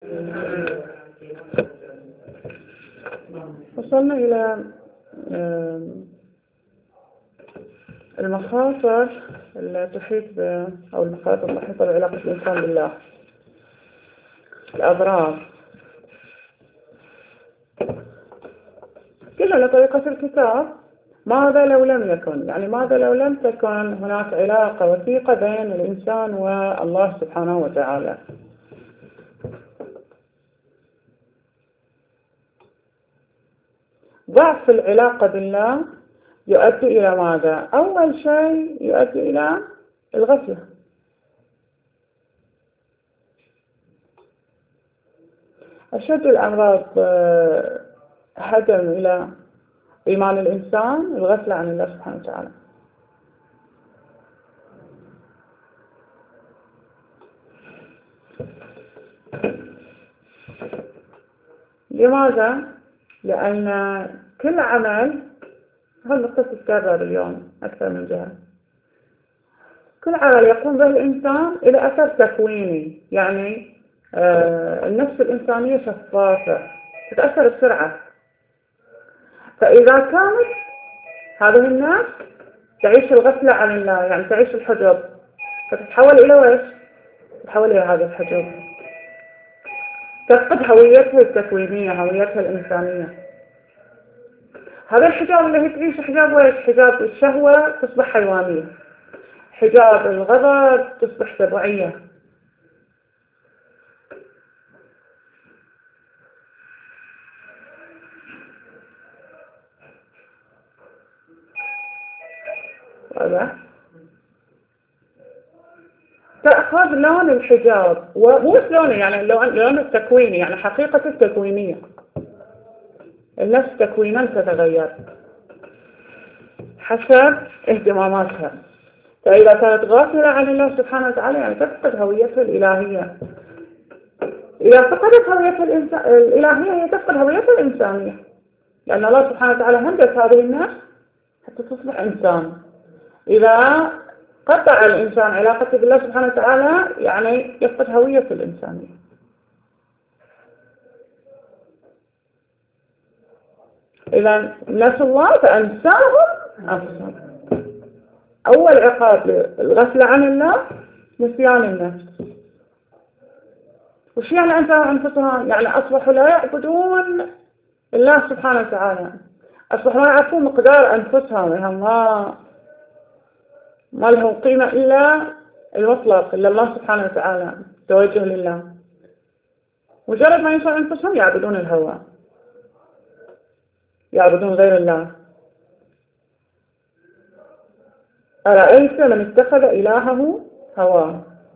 وصلنا إلى المخاطر اللي تحيط أو المخاطر المحيطة بعلاقة الإنسان بالله، الأضرار. كلها لطريقة الكتاب. ماذا لو لم يكن، يعني ماذا لو لم تكن هناك علاقة وثيقة بين الإنسان والله سبحانه وتعالى؟ ضعف العلاقة بالله يؤدي إلى ماذا؟ أول شيء يؤدي إلى الغفلة. أشد الأمراض هدم إلى إيمان الإنسان الغفلة عن الله سبحانه وتعالى. لماذا؟ لأن كل عمل، هالنقطة تتكرر اليوم أكثر من جهة، كل عمل يقوم به الإنسان إلى أثر تكويني. يعني النفس الإنسانية شفافة، تتأثر بسرعة. فإذا كانت هذه النفس تعيش الغفلة عن الله، يعني تعيش الحجب، فتتحول إلى ويش؟ تتحول إلى هذا الحجب، تفقد هويتها التكوينية، هويتها الإنسانية. هذا الحجاب اللي هي تعيش حجاب ويش؟ حجاب الشهوة تصبح حيوانية، حجاب الغضب تصبح سبوعية. واضح؟ تأخذ لون الحجاب، ومو لونه، يعني لون التكويني، يعني حقيقة التكوينية. النفس تكوينا تتغير حسب اهتماماتها. فإذا كانت غافلة عن الله سبحانه وتعالى يعني تفقد هويتها الإلهية. إذا فقدت هويتها الإلهية هي تفقد هويتها الإنسانية، لأن الله سبحانه وتعالى هندس هذه النفس حتى تصبح إنسان. إذا قطع الإنسان علاقته بالله سبحانه وتعالى يعني يفقد هوية الإنسانية. إذا نسوا الله فأنساهم أنفسهم. أول عقاب للغفلة عن الله نسيان النفس. وش يعني أنساهم أنفسهم؟ يعني أصبحوا لا يعبدون الله سبحانه وتعالى، أصبحوا لا يعرفون مقدار أنفسهم، إنهم ما لهم قيمة إلا المطلق، إلا الله سبحانه وتعالى، توجه لله. مجرد ما ينسوا أنفسهم يعبدون الهوى، يعبدون غير الله. أرأيت من اتخذ إلهه هواه.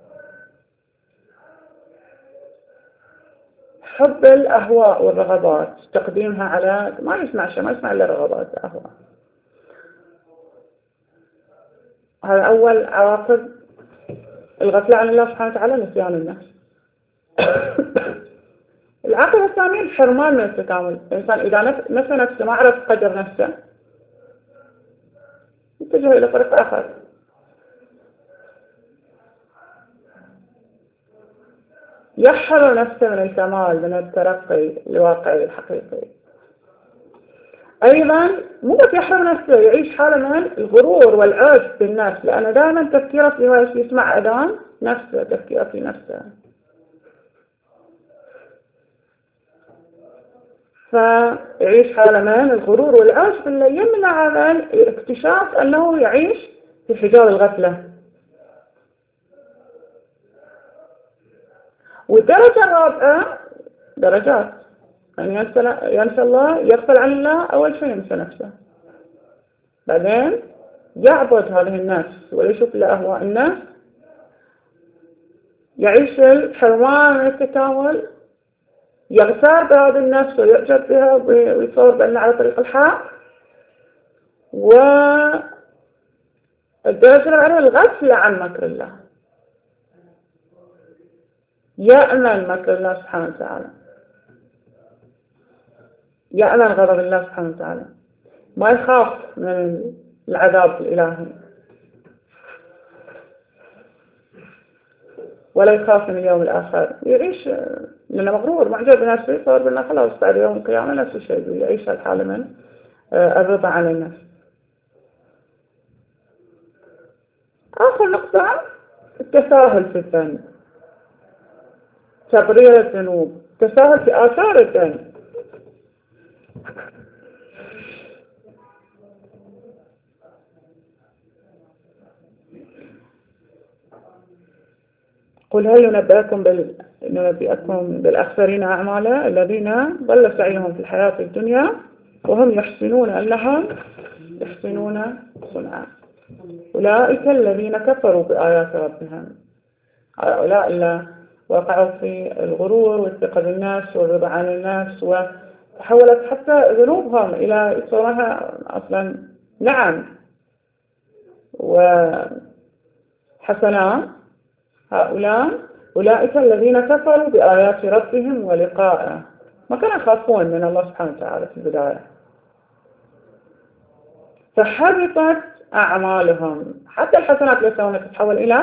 حب الأهواء والرغبات، تقديمها على ما يسمع شيء، ما يسمع إلا رغبات أهواء. هذا أول عواقب الغفلة عن الله سبحانه وتعالى، نسيان النفس. العاقبة الثانية الحرمان من التكامل. الإنسان إذا نسى نفسه، ما عرف قدر نفسه، يتجه إلى طريق آخر. يحرر نفسه من الكمال، من الترقي الواقعي الحقيقي. أيضا مو بس يحرم نفسه، يعيش حالة من الغرور والعجب بالنفس، لأنه دائما تفكيره في هو يسمع أذان نفسه، تفكيره في نفسه. فيعيش حالة من الغرور والعجب اللي يمنع من اكتشاف أنه يعيش في حجاب الغفلة. والدرجة الرابعة درجات، يعني ينسى الله، يغفل عن الله. أول شيء ينسى نفسه، بعدين يعبد هذه النفس ويشوف إلى أهواء النفس، يعيش الحرمان من التكامل، يغتار بهذه النفس ويعجب بها ويصور بأنها على طريق الحق. والدرجة الأولى الغفلة عن مكر الله، يأمن مكر الله سبحانه وتعالى، يأمن غضب الله سبحانه وتعالى، ما يخاف من العذاب الإلهي ولا يخاف من اليوم الآخر، يعيش لأنه مغرور معجب بنفسه، صار بالله خلاص بعد يوم القيامة نفس الشيء يعيش الحالة من الرضا عن النفس. آخر نقطة التساهل في الذنب، تبرير الذنوب، تساهل في آثار الذنب. قل هل ننبئكم بالأخسرين أعمالا الذين ضل سعيهم في الحياة الدنيا وهم يحسنون أنهم يحسنون صنعا. أولئك الذين كفروا بآيات ربهم، هؤلاء اللي وقعوا في الغرور والثقة بالنفس والرضا عن النفس، وتحولت حتى ذنوبهم إلى صورها أصلا نعم وحسنات. أولئك الذين كفروا بآيات ربهم ولقائه، ما كانوا يخافون من الله سبحانه وتعالى في البداية، فحبطت أعمالهم. حتى الحسنات اللي يسوونها تتحول إلى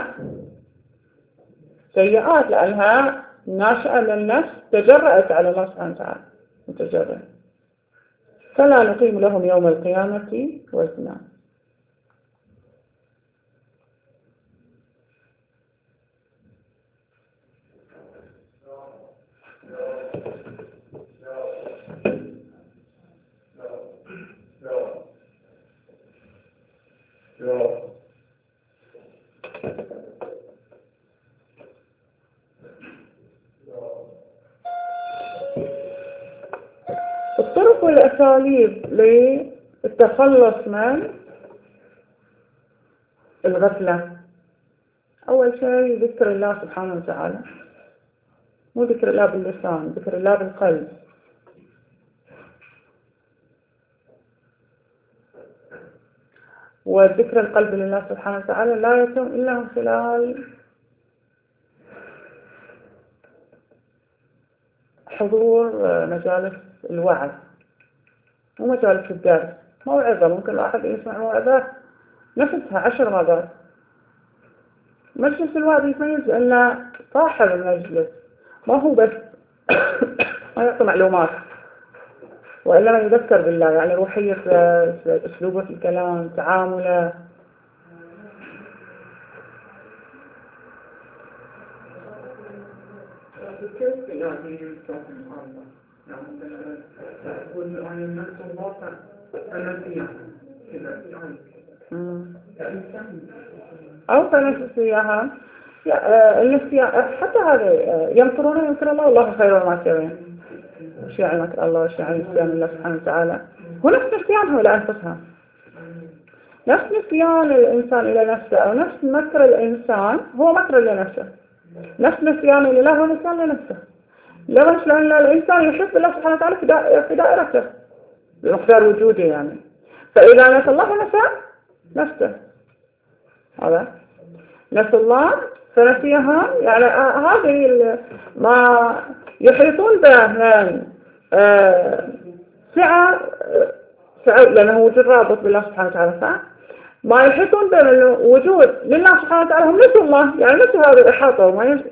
سيئات لأنها ناشئة من النفس تجرأت على الله سبحانه وتعالى متجرأ. فلا نقيم لهم يوم القيامة وزنا. الطرق والأساليب للتخلص من الغفلة، أول شيء ذكر الله سبحانه وتعالى، مو ذكر الله باللسان، ذكر الله بالقلب. وذكر القلب لله سبحانه وتعالى لا يتم إلا من خلال حضور مجالس الوعظ ومجالس الدرس. موعظة ممكن الواحد يسمع موعظة نفسها 10 مرات. مجلس الوعظ يتميز أن صاحب المجلس ما هو بس ما يعطي معلومات، وإنما يذكر بالله، يعني روحية أسلوبه في الكلام، تعامله. كيف يعني يستخدم الله؟ يعني يقول يعني النفس الواقع فنسيها كذا يعني أو فنسيها حتى هذا يمكرون يمكر الله والله خير الماكرين. وش يعني مكر الله وش يعني نسيان الله سبحانه وتعالى؟ هو نفس نسيانهم لأنفسهم، نفس نسيان الإنسان إلى نفسه أو نفس مكر الإنسان هو مكر لنفسه، نفس نسيان إلى الله هو نسيان لنفسه. ليش؟ لأن الإنسان يحب الله سبحانه وتعالى في دائرته بمقدار وجوده يعني، فإذا نسى الله نسى نفسه. هذا نسى الله فنسيها، يعني هذه ما يحيطون به من سعة لأنه وجود رابط بالله سبحانه وتعالى، ما يحيطون به من وجود لله سبحانه وتعالى هم نسوا الله، يعني نسوا هذه الإحاطة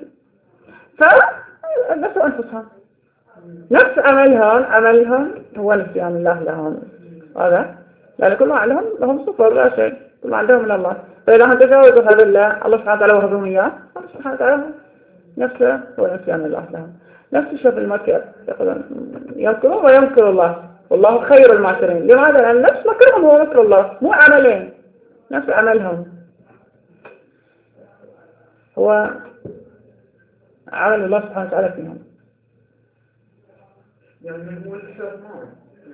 فنسوا أنفسهم. نفس عملهم هو نسيان الله لهم. هذا لأن كل ما عندهم لهم صفر لا شيء، كل ما عندهم من الله. فإذا هم تجاوزوا هذا الله سبحانه وتعالى وهبهم إياه، الله سبحانه وتعالى نفسه هو نسيان الله لهم. نفس الشيء في المكر، يمكرون ويمكر الله والله خير الماكرين. لماذا؟ لأن نفس مكرهم هو مكر الله، مو عملين، نفس عملهم هو عمل الله سبحانه وتعالى فيهم. يعني هو الحرمان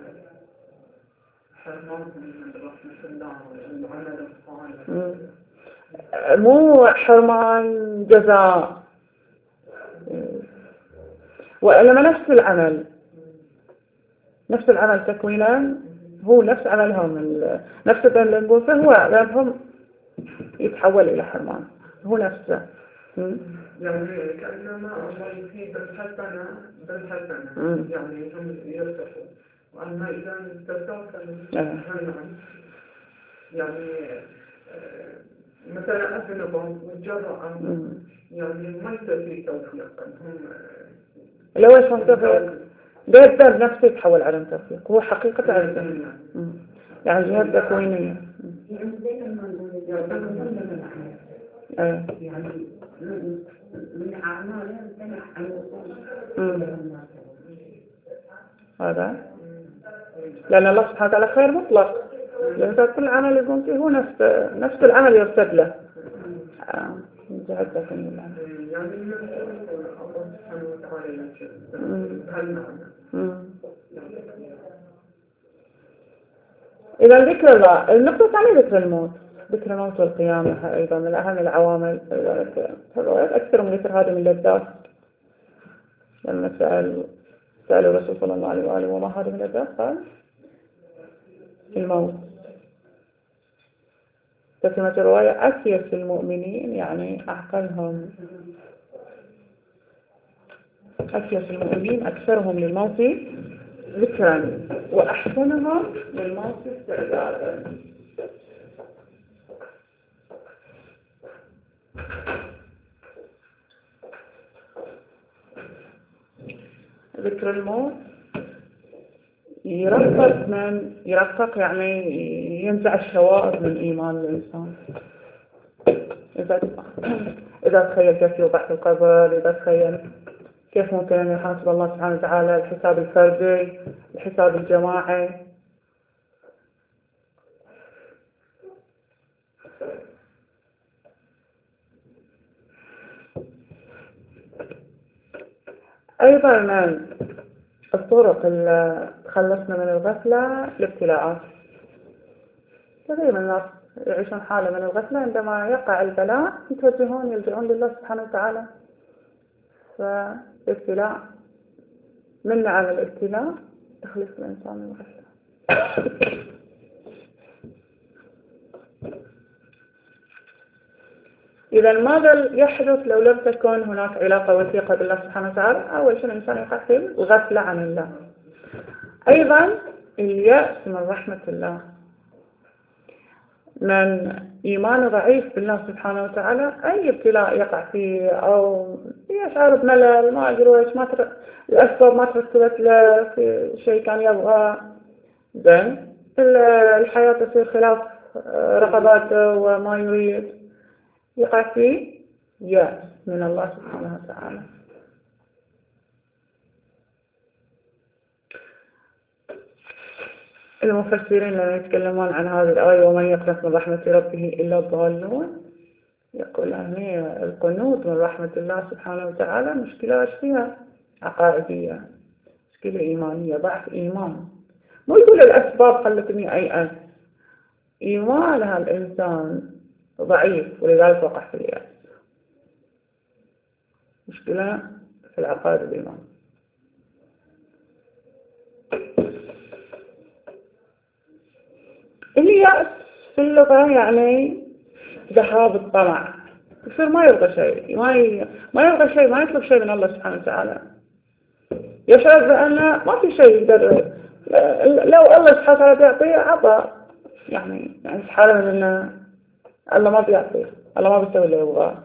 من رحمة الله والعمل الصالح، مو حرمان جزاء، وإنما نفس العمل تكوينا هو نفس عملهم، نفس اللي نقول فهو لأنهم يتحول إلى حرمان هو نفسه. يعني كأنما الله يفيد بالحسنة يعني هم يرتفعوا، وأما إذا استرتفعوا يعني مثلا أذنبهم وجرعهم يعني ما يصير توفيق، هم اللي هو اسمه تفريق، ده الذنب نفسه يتحول على تفريق، هو حقيقة على الذنب، يعني جهات تكوينية. يعني من أعمالهم سمع عن هذا، لأن الله سبحانه وتعالى خير مطلق، لأن كل عمل يقوم فيه هو نفس العمل يرتد له. جهد لكن إذا ذكر الله، النقطة الثانية ذكر الموت، ذكر الموت والقيامة أيضا من أهم العوامل. أكثر من ذكر هذه من اللذات، لما سأل الرسول صلى الله عليه وآله وما هذه من اللذات، قال الموت. تسمى الرواية أكيس المؤمنين، يعني أعقلهم، أكيس المؤمنين أكثرهم للموت ذكرا وأحسنهم للموت استعدادا. ذكر الموت يرقق يعني ينزع الشوائب من إيمان الإنسان. إذا تخيل كيف يوضح القبر، إذا تخيل كيف ممكن أن يحاسب الله سبحانه وتعالى الحساب الفردي، الحساب الجماعي. أيضا من الطرق اللي تخلصنا من الغفلة الابتلاءات. كثير من الناس يعيشون حالة من الغفلة، عندما يقع البلاء يلجؤون لله سبحانه وتعالى. فالابتلاء من نعم الابتلاء تخلص الإنسان من الغفلة. إذا ماذا يحدث لو لم تكن هناك علاقة وثيقة بالله سبحانه وتعالى؟ أول شيء الإنسان يقع في الغفلة عن الله. أيضا اليأس من رحمة الله، من إيمان ضعيف بالله سبحانه وتعالى، أي ابتلاء يقع فيه أو يشعر بملل، ما أدري إيش، الأسباب ما ترتبت له في شيء كان يبغى، الحياة تصير خلاف رغباته وما يريد، يقع فيه يأس من الله سبحانه وتعالى. المفسرين لما يتكلمون عن هذه الآية ومن يقنط من رحمة ربه إلا الضالون، يقول أهمية القنوط من رحمة الله سبحانه وتعالى مشكلة فيها عقائدية، مشكلة إيمانية، ضعف إيمان. مو يقول الأسباب خلتني أيأس، إيمانها الإنسان ضعيف ولذلك وقع في اليأس. مشكلة في العقائد الإيمان. اليأس في اللغة يعني ذهاب الطمع، يصير ما يبغى شيء، ما يبغى شيء، ما يطلب شيء من الله سبحانه وتعالى، يشعر بأن ما في شيء يقدر، لو الله سبحانه وتعالى بيعطيه عطى، يعني حالة من أن الله ما بيعطيه، الله ما بيسوي اللي يبغاه.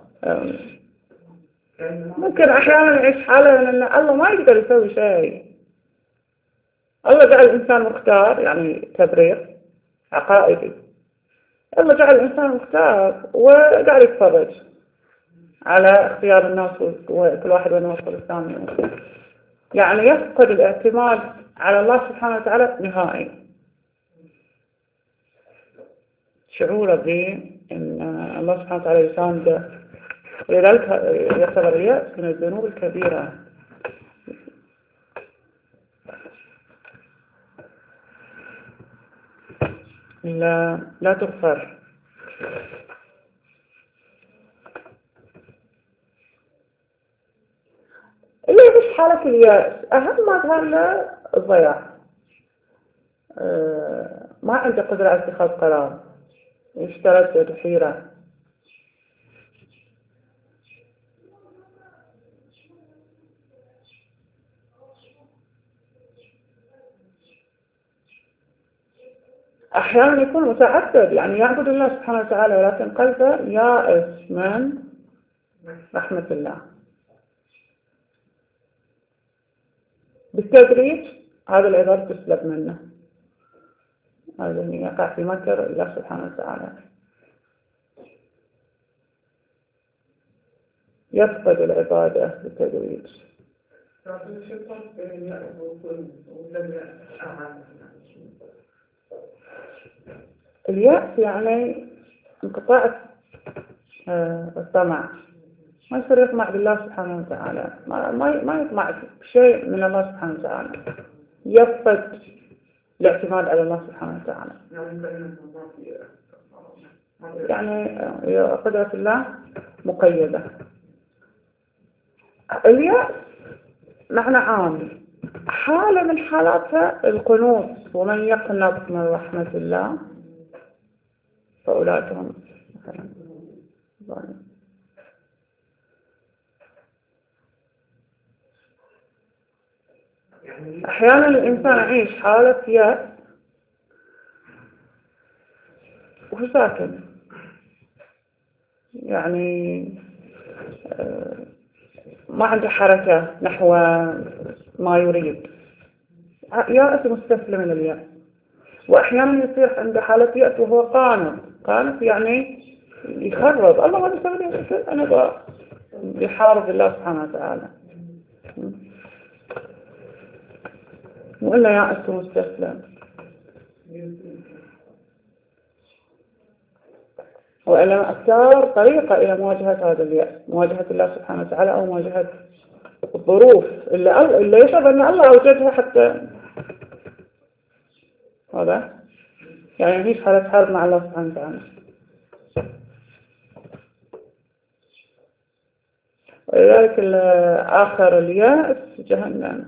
ممكن أحيانا نعيش حالة من أن الله ما يقدر يسوي شيء، الله جعل الإنسان مختار، يعني تبرير عقائدي، الله جعل الإنسان مختار وقاعد يتفرج على اختيار الناس وكل واحد وين وصل الثاني، يعني يفقد الاعتماد على الله سبحانه وتعالى نهائي، شعوره بأن الله سبحانه وتعالى يسانده، ولذلك يعتبر اليأس من الذنوب الكبيرة. لا تغفر. اللي يعيش حالة اليأس أهم ما ظهر له الضياع، ما عنده قدرة على اتخاذ قرار، يشترد وحيرة. أحيانا يكون متعبد، يعني يعبد الله سبحانه وتعالى ولكن قلبه يائس من رحمة الله. بالتدريج هذا العبادة تسلب منه، هذا اللي يقع في مكر الله سبحانه وتعالى، يفقد العبادة بالتدريج. اليأس يعني انقطاع الطمع، ما يصير يطمع بالله سبحانه وتعالى، ما يطمع بشيء من الله سبحانه وتعالى، يفقد الاعتماد على الله سبحانه وتعالى. يعني قدرة الله مقيدة. اليأس معنى عام، حالة من حالاتها القنوط، ومن يقنط من رحمة الله فأولئك هم مثلا ظالمون. أحيانا الإنسان يعيش حالة يأس وهو ساكن، يعني ما عنده حركة نحو ما يريد، يأس مستسلم من اليأس. وأحيانا يصير عنده حالة يأس وهو قانط يعني يخرب، الله ما يسوي لي، أنا يحارب الله سبحانه وتعالى، وإلا يأس مستسلم. وإنما أكثر طريقة إلى مواجهة هذا اليأس مواجهة الله سبحانه وتعالى، أو مواجهة الظروف اللي يشعر أن الله أوجدها حتى هذا، يعني يعيش حالة حرب مع الله سبحانه وتعالى. ولذلك آخر اليأس جهنم.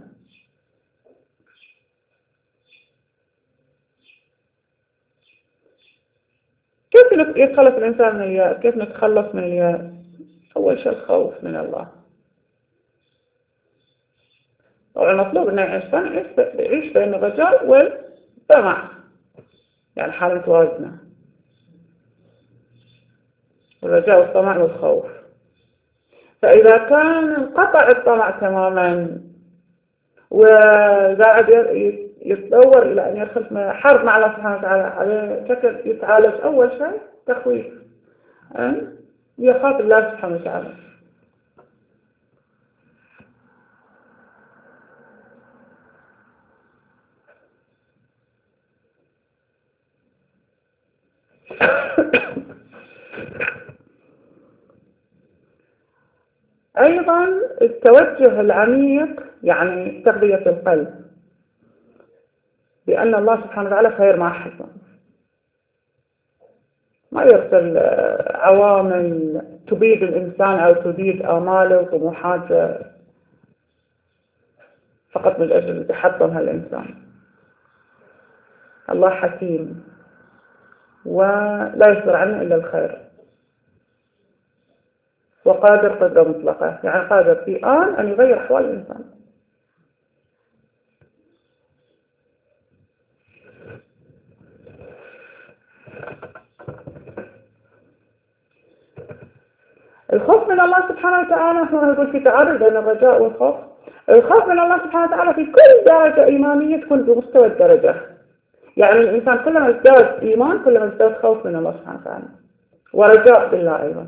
كيف يتخلص الإنسان من اليأس؟ كيف نتخلص من اليأس؟ أول شيء الخوف من الله. طبعا المطلوب أن الإنسان يعيش بين الرجاء والطمع، يعني حالة متوازنة، الرجاء والطمع والخوف. فإذا كان انقطع الطمع تماما وقاعد يتدور إلى أن يدخل في حرب مع الله سبحانه وتعالى، على شكل يتعالج أول شيء تخويف، أن يخاف الله سبحانه وتعالى. أيضا التوجه العميق، يعني تغذية القلب بأن الله سبحانه وتعالى خير ما حصل، ما يرسل عوامل تبيد الإنسان أو تبيد آماله وطموحاته فقط من أجل تحطم هالإنسان. الله حكيم ولا يصدر عنه إلا الخير، وقادر قدرة مطلقة، يعني قادر في آن أن يغير أحوال الإنسان. الخوف من الله سبحانه وتعالى، هو يقول في تعارض بين الرجاء والخوف. الخوف من الله سبحانه وتعالى في كل درجة إيمانية تكون بمستوى الدرجة، يعني الإنسان كلما ازداد إيمان كلما ازداد خوف من الله سبحانه وتعالى ورجاء بالله أيضا.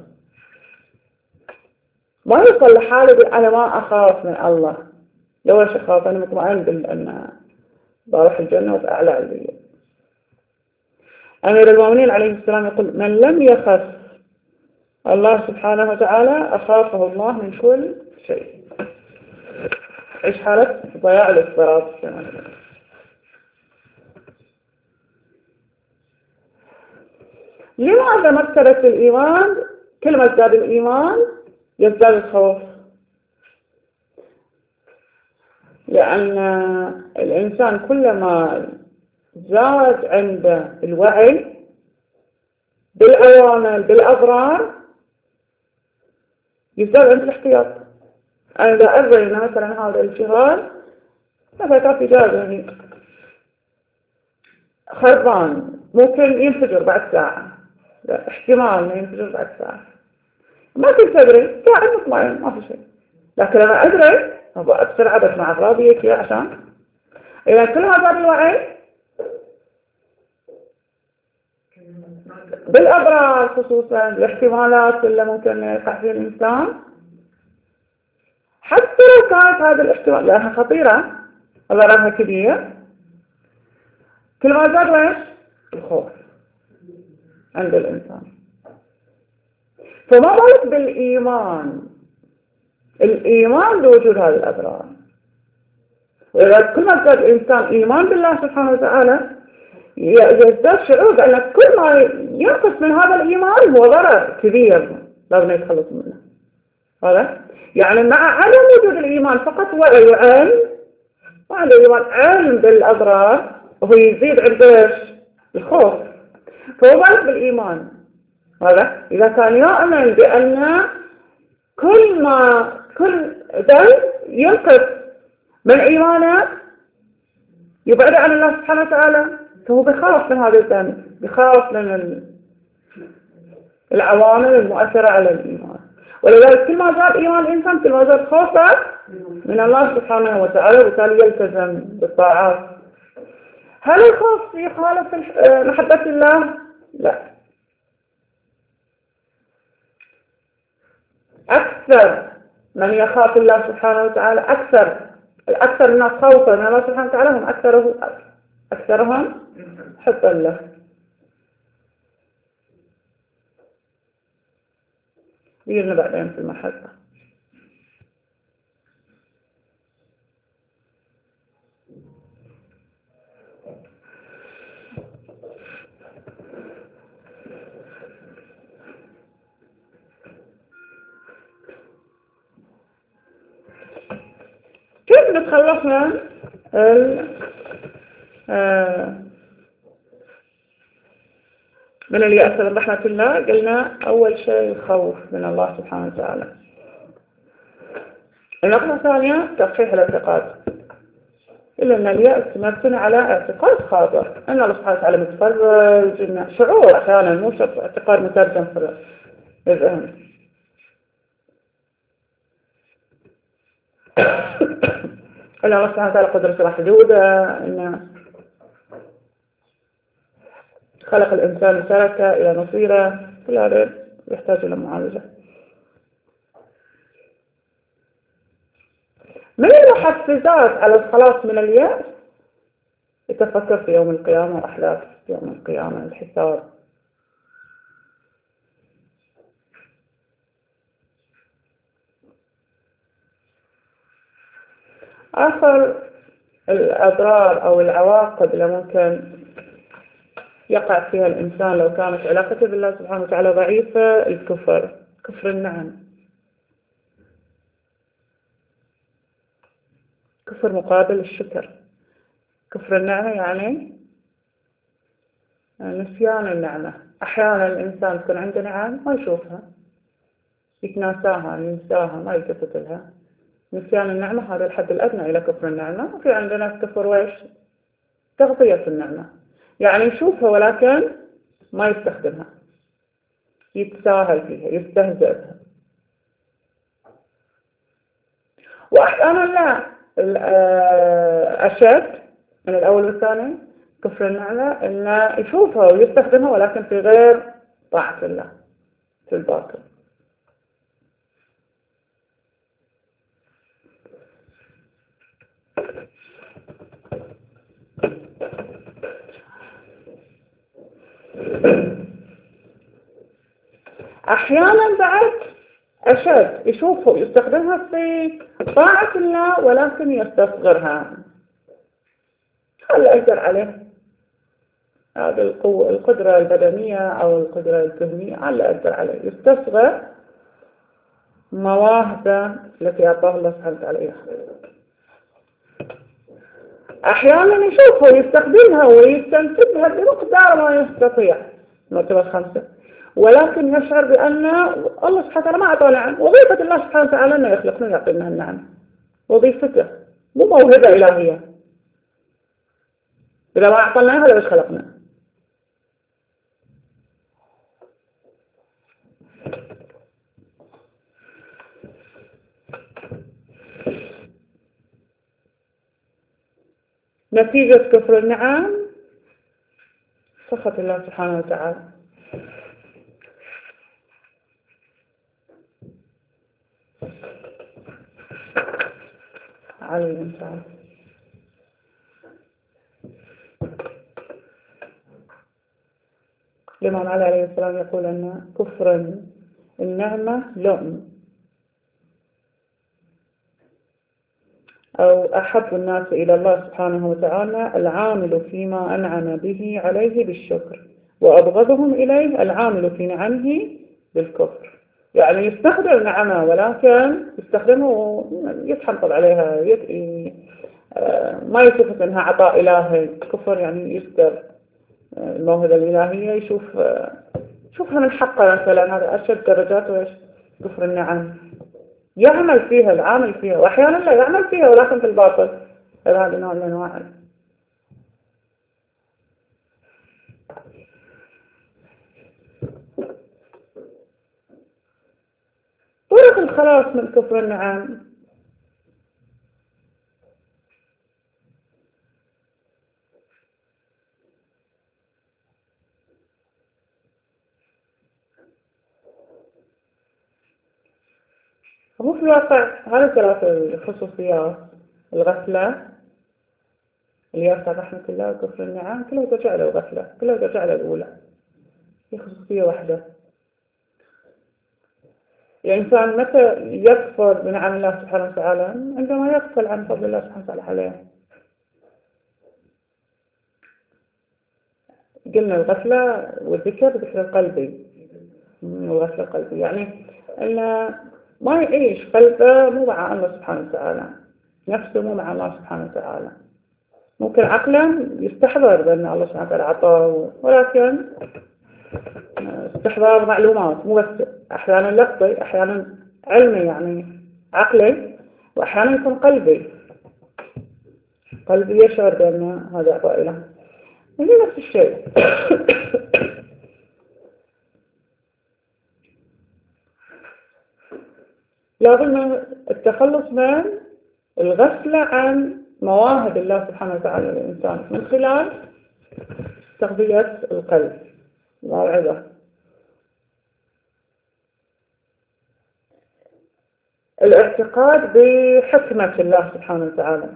ما يوصل لحالة أنا ما أخاف من الله، لو ايش أخاف، أنا مطمئن بأن بروح الجنة وبأعلى عليا. أمير المؤمنين عليه السلام يقول من لم يخف الله سبحانه وتعالى أخافه الله من كل شيء. إيش حالة ضياع الاضطراب. لماذا مرتبة الإيمان كل ما ازداد الإيمان يزداد الخوف؟ لأن الإنسان كلما زاد عنده الوعي بالعوامل بالأضرار يزداد عنده الاحتياط. أنا إذا أدري أن مثلا هذا الجهاز مثلا في جهاز يعني خربان ممكن ينفجر بعد ساعة، لا احتمال أن ينفجر بعد ساعة، ما كنت أدري، ساعة مطمئن ما في شيء. لكن لما أدري أبغى أكثر عدد مع أغراضي عشان إذا كل هذا الوعي بالأضرار خصوصا الاحتمالات اللي ممكن يقع فيها الإنسان، حتى لو كانت هذه الاحتمال لأنها خطيرة ضررها كبير، كل ما زاد ويش الخوف عند الإنسان. فما بالك بالإيمان، الإيمان بوجود هذه الأضرار. وإذا كل ما زاد الإنسان إيمان بالله سبحانه وتعالى يزداد شعور بأن كل ما ينقص من هذا الإيمان هو ضرر كبير لازم يتخلص منه. هذا يعني مع عدم وجود الإيمان فقط وعي وعلم، وعند الإيمان علم بالأضرار وهو يزيد عنده الخوف. فهو بالك بالإيمان، هذا إذا كان يؤمن بأن كل ذنب ينقص من إيمانه يبعد عن الله سبحانه وتعالى، فهو بيخاف من هذا الذنب، بيخاف من العوامل المؤثرة على الإيمان. ولذلك كل ما زاد إيمان الإنسان كل ما زاد خوفه من الله سبحانه وتعالى، وبالتالي يلتزم بالطاعات. هل الخوف يخالف محبة الله؟ لا. أكثر من يخاف الله سبحانه وتعالى، أكثر الناس خوفا من الله سبحانه وتعالى هم أكثرهم حبا له. يجينا بعدين في المحبة. كيف نتخلص من اليأس من رحمة الله؟ قلنا أول شيء الخوف من الله سبحانه وتعالى. النقطة الثانية تصحيح الاعتقاد، إلا أن اليأس مبني على اعتقاد خاطئ أن الله سبحانه وتعالى متفرج، إن شعور أحيانا مو شرط اعتقاد مترجم في الذهن. أن الله سبحانه وتعالى قدرته محدودة، أن خلق الإنسان وتركه إلى مصيره، كل هذا يحتاج إلى معالجة. من المحفزات على الخلاص من اليأس التفكر في يوم القيامة وأحداث يوم القيامة، الحساب. آخر الأضرار أو العواقب اللي ممكن يقع فيها الإنسان لو كانت علاقته بالله سبحانه وتعالى ضعيفة، كفر النعم، كفر مقابل الشكر. كفر النعمة يعني نسيان النعمة. أحيانا الإنسان تكون عنده نعم ما يشوفها، يتناساها، ينساها، ما يلتفت لها. نسيان النعمة هذا الحد الأدنى إلى كفر النعمة. وفي عندنا كفر ويش؟ تغطية النعمة، يعني يشوفها ولكن ما يستخدمها، يتساهل فيها، يستهزئ بها. وأحيانا لا، أشد من الأول والثاني كفر النعمة إنه يشوفها ويستخدمها ولكن في غير طاعة الله، في الباطل. أحيانا بعد أشد يشوفه ويستخدمها في طاعة الله ولكن يستصغرها. هل أقدر عليه هذه القدرة البدنية أو القدرة الذهنية؟ هل أقدر عليه يستصغر مواهبه التي أعطاه الله سبحانه وتعالى إياها. أحيانا يشوفها ويستخدمها ويستنتجها بمقدار ما يستطيع، المرتبة الخامسة، ولكن يشعر بأن الله سبحانه وتعالى ما أعطاه نعم. وظيفة الله سبحانه وتعالى أنه يخلقنا ويعطينا النعم، وظيفته مو موهبة إلهية. إذا ما أعطانا هذا ليش خلقنا؟ نتيجة كفر النعم سخط الله سبحانه وتعالى. على الإنسان. الإمام علي عليه السلام يقول أن كفر النعمة لؤم، أو أحب الناس إلى الله سبحانه وتعالى العامل فيما أنعم به عليه بالشكر، وأبغضهم إليه العامل في نعمه بالكفر. يعني يستخدم نعمه ولكن يستخدمه يتحنطل عليها، ما يشوف أنها عطاء إلهي. كفر يعني يستر الموهبة الإلهية، يشوفها من حقه مثلا. هذا أشد درجات وإيش كفر النعم. يعمل فيها العامل فيها، وأحيانا لا يعمل فيها ولكن في الباطل. هذا نوع من أنواع طرق الخلاص من كفر النعم. هو في الواقع هذه ثلاث الخصوصيات: الغفلة، اليأس رحمة الله، وكفر النعم، كلها ترجع له الغفلة، كلها ترجع له الأولى. هي خصوصية واحدة. الإنسان متى يكفر بنعم الله سبحانه وتعالى؟ عندما يغفل عن فضل الله سبحانه وتعالى عليه. قلنا الغفلة والذكر القلبي، الغفلة القلبي يعني أن ما يعيش قلبه مو مع الله سبحانه وتعالى، نفسه مو مع الله سبحانه وتعالى. ممكن عقلا يستحضر بأن الله سبحانه وتعالى عطاه، ولكن استحضار معلومات، مو بس أحيانا لفظي، أحيانا علمي يعني عقلي، وأحيانا يكون قلبي يشعر بأن هذا عطاء إله. هي نفس الشيء. لازم التخلص من الغفلة عن مواهب الله سبحانه وتعالى للإنسان من خلال تغذية القلب، موعظة. الاعتقاد بحكمة الله سبحانه وتعالى،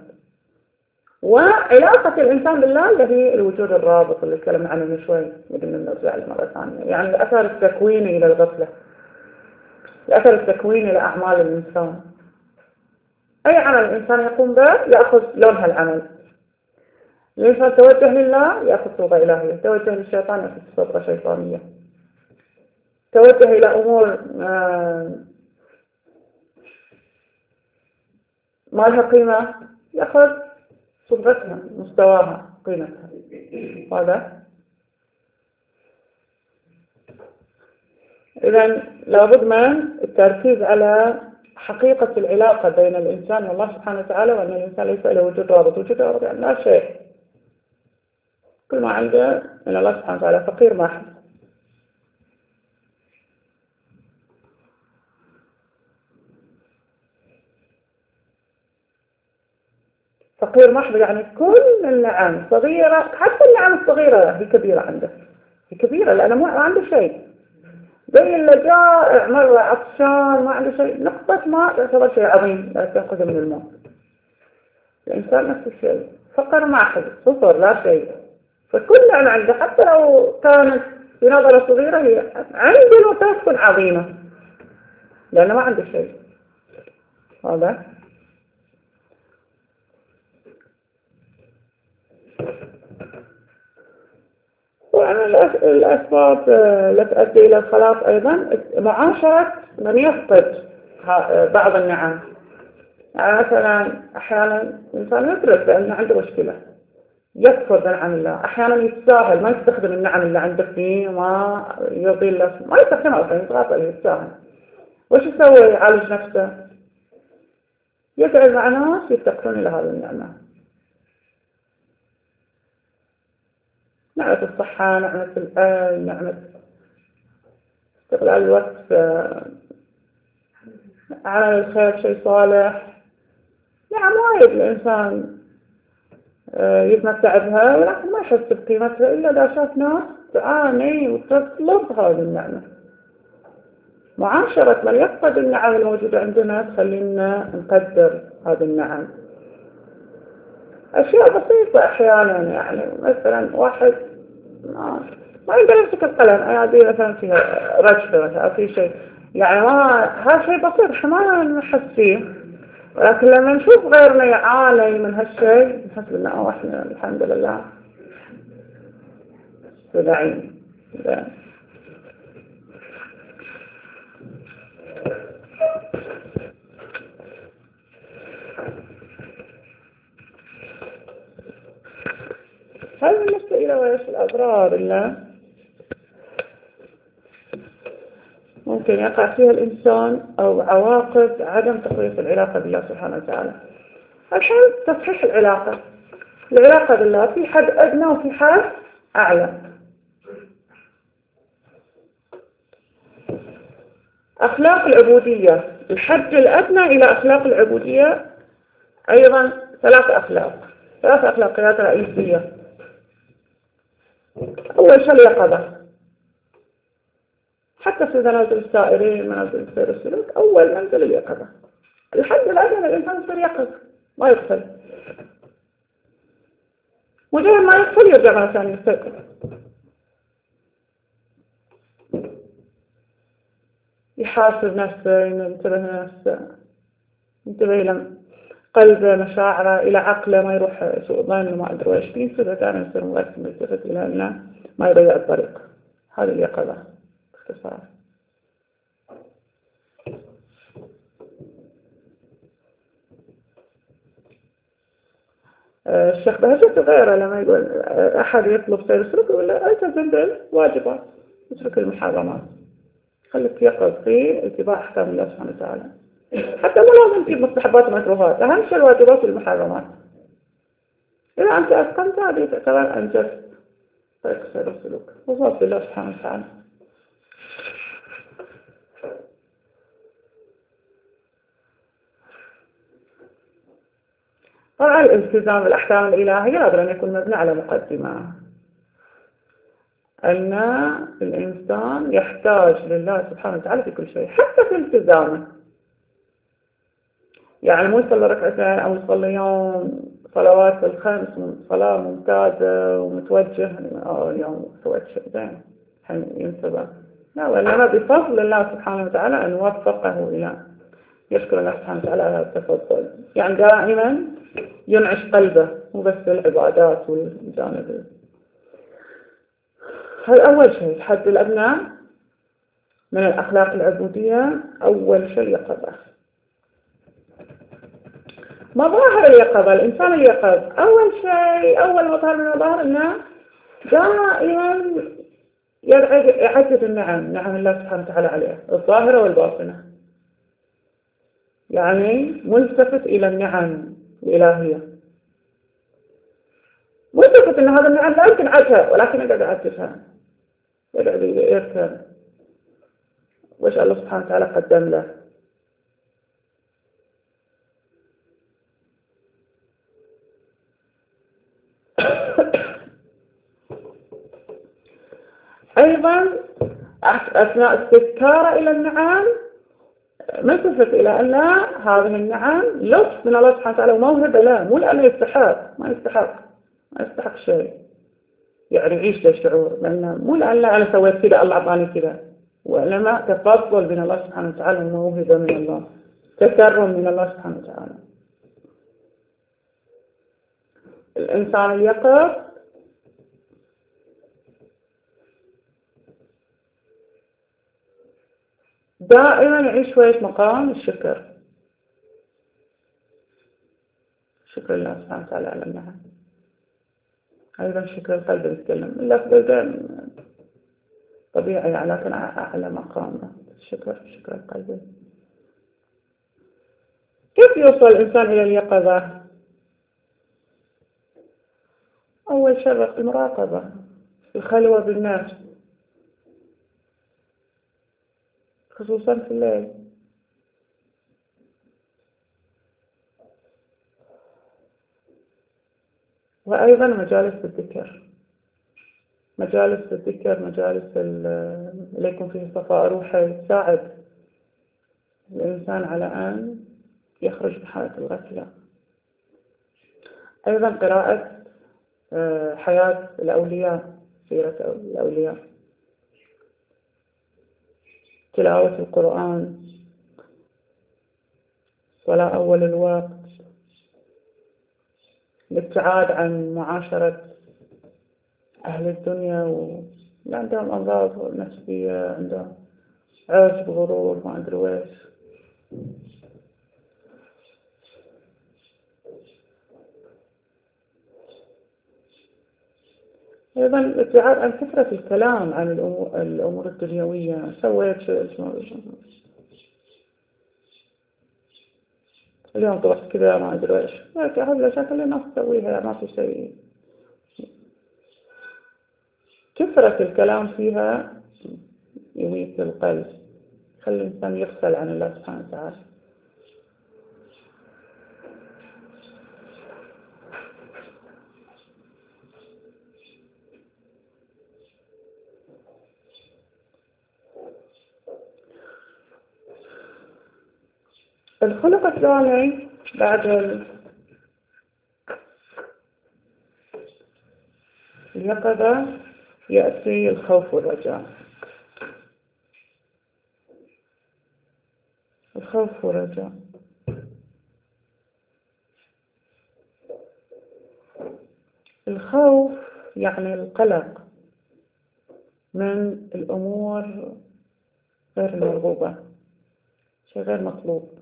وعلاقة الإنسان بالله اللي هي الوجود الرابط اللي تكلمنا عنه من شوي، بدنا نرجع مرة ثانية. يعني الأثر التكويني إلى الغفلة، الأثر التكويني لأعمال الإنسان. أي عمل الإنسان يقوم به يأخذ لون هالعمل. الإنسان توجه لله يأخذ صورة إلهية، توجه للشيطان يأخذ صورة شيطانية، توجه إلى أمور ما لها قيمة يأخذ صورتها، مستواها، قيمتها. هذا إذن لابد من التركيز على حقيقة العلاقة بين الإنسان والله سبحانه وتعالى، وأن الإنسان ليس له وجود رابط. وجود رابط يعني لا شيء، كل ما عنده من الله سبحانه وتعالى، فقير محض. فقير محض يعني كل النعم صغيرة، حتى النعم الصغيرة هي كبيرة عنده، هي كبيرة لأنه ما عنده شيء. زي اللي جائع مرة عطشان ما عنده شيء، نقطة ماء تعتبر شيء عظيم لا تأخذ من الماء. الإنسان نفس الشيء، فقر محض، صفر، لا شيء. فكل نعمة عنده حتى لو كانت في نظرة صغيرة هي عند الوقت تكون عظيمة لأنه ما عنده شيء. هذا وأنا الأسباب التي تؤدي إلى الخلاص أيضا معاشرة من يفقد بعض النعم. يعني مثلا أحيانا الإنسان يدرك بأنه عنده مشكلة، يكفر بنعم الله، أحيانا يتساهل ما يستخدم النعم اللي عنده فيه، ما يرضي الله، ما يستخدمها أصلا، يتغافل، يتساهل. وش يسوي؟ يعالج نفسه، يقعد مع ناس يفتقدون إلى هذه النعمة، نعمة الصحة، نعمة الأهل، نعمة استغلال الوقت، عمل الخير، شيء صالح. نعم وايد الإنسان يتمتع بها، ولكن ما يحس بقيمتها إلا إذا شاف ناس تعاني وتطلب هذه النعمة. معاشرة من يفقد النعم الموجودة عندنا تخلينا نقدر هذه النعم. أشياء بسيطة أحيانا، يعني مثلا واحد ما يقدر يمسك القلم، هذه مثلا فيها رشفة مثلا أو في شيء، يعني ما هذا شيء بسيط احنا ما نحس فيه، ولكن لما نشوف غيرنا يعاني من هالشيء نحس إنه احنا الحمد لله سعيدين. هل بالنسبة إلى وإيش الأضرار اللي ممكن يقع فيها الإنسان أو عواقب عدم تقوية العلاقة بالله سبحانه وتعالى؟ الحين تصحيح العلاقة بالله في حد أدنى وفي حد أعلى. أخلاق العبودية، الحد الأدنى إلى أخلاق العبودية أيضا ثلاث أخلاقيات رئيسية. أول شيء اليقظة، حتى في منازل السائرين منازل سير السلوك أول منزل اليقظة. الحد الأدنى الإنسان يصير يقظ ما يغفل، مجرد ما يغفل يرجع مرة ثانية يستيقظ. يحاسب نفسه، ينتبه لنفسه، ينتبه إلى قلبه مشاعره إلى عقله، ما يروح سوء ظن وما أدري وإيش بيصير دائما يصير مركز يلتفت إلى أنه ما يضيع الطريق. هذه اليقظة باختصار. الشيخ بهجت غيره لما يقول أحد يطلب سير السلوك يقول له التزم بالواجبات اترك المحرمات، خليك يقظ في اتباع أحكام الله سبحانه وتعالى، حتى مو لازم تجيب مستحبات ومكروهات، أهم شيء الواجبات والمحرمات. إذا أنت أتقنت هذه تعتبر أنجزت طريق سير السلوك وصلت لله سبحانه وتعالى. طبعا الالتزام بالأحكام الإلهية لابد أن يكون مبني على مقدمة أن الإنسان يحتاج لله سبحانه وتعالى في كل شيء، حتى في التزامه. يعني مو يصلي ركعتين أو يصلي يوم صلوات الخمس صلاة ممتازة ومتوجه اليوم سويت شيء زين الحين ينتبه، لا، وإنما بفضل الله سبحانه وتعالى أن وفقه إلى يشكر الله سبحانه وتعالى على التفضل. يعني دائما ينعش قلبه مو بس العبادات والجانب. هذا أول شيء. الحد الأدنى من الأخلاق العبودية أول شيء اليقظة. مظاهر اليقظة، الإنسان اليقظ أول شيء، أول مظهر من المظاهر أنه دائما يعدد نعم الله سبحانه وتعالى عليه الظاهرة والباطنة، يعني ملتفت إلى النعم الإلهية، ملتفت أن هذا النعم لا يمكن عدها ولكن يقعد يعدها، يقعد يذكر وش الله سبحانه وتعالى قدم له. أيضا أثناء استذكاره إلى النعم ملتفت إلى أن هذه النعم لطف من الله سبحانه وتعالى وموهبة له، مو لأنه ما يستحق شيء، يعني يعيش له شعور، لأنه مو لأن أنا سويت كذا الله أعطاني كذا، وإنما تفضل من الله سبحانه وتعالى وموهبة من الله، تكرم من الله سبحانه وتعالى. الإنسان اليقظ دائما يعيش ويش مقام الشكر، شكر الله سبحانه وتعالى على النعم. أيضا شكر القلب يتكلم اللفظ طبيعي لكن أعلى مقام شكر القلب. كيف يوصل الإنسان إلى اليقظة؟ أول شيء المراقبة، الخلوة بالنفس خصوصا في الليل. وأيضا مجالس الذكر، مجالس اللي يكون فيه صفاء روحي تساعد الإنسان على أن يخرج من حالة الغفلة. أيضا قراءة حياة الأولياء، سيرة الأولياء، تلاوة القرآن، صلاة أول الوقت، الابتعاد عن معاشرة أهل الدنيا اللي عندهم أمراض نفسية، عندهم عجب، غرور، ما أدري ويش. أيضا الابتعاد عن كثرة الكلام عن الأمور الدنيوية، سويت شيء اليوم طلعت كذا ما أدري ويش، لكن هذه الأشياء اللي الناس تسويها ما في شيء. كثرة الكلام فيها يميت القلب، يخلي الإنسان يغفل عن الله سبحانه وتعالى. الخلق الثاني بعد اليقظة يأتي الخوف والرجاء. الخوف والرجاء، الخوف يعني القلق من الأمور غير المرغوبة، شيء غير مطلوب.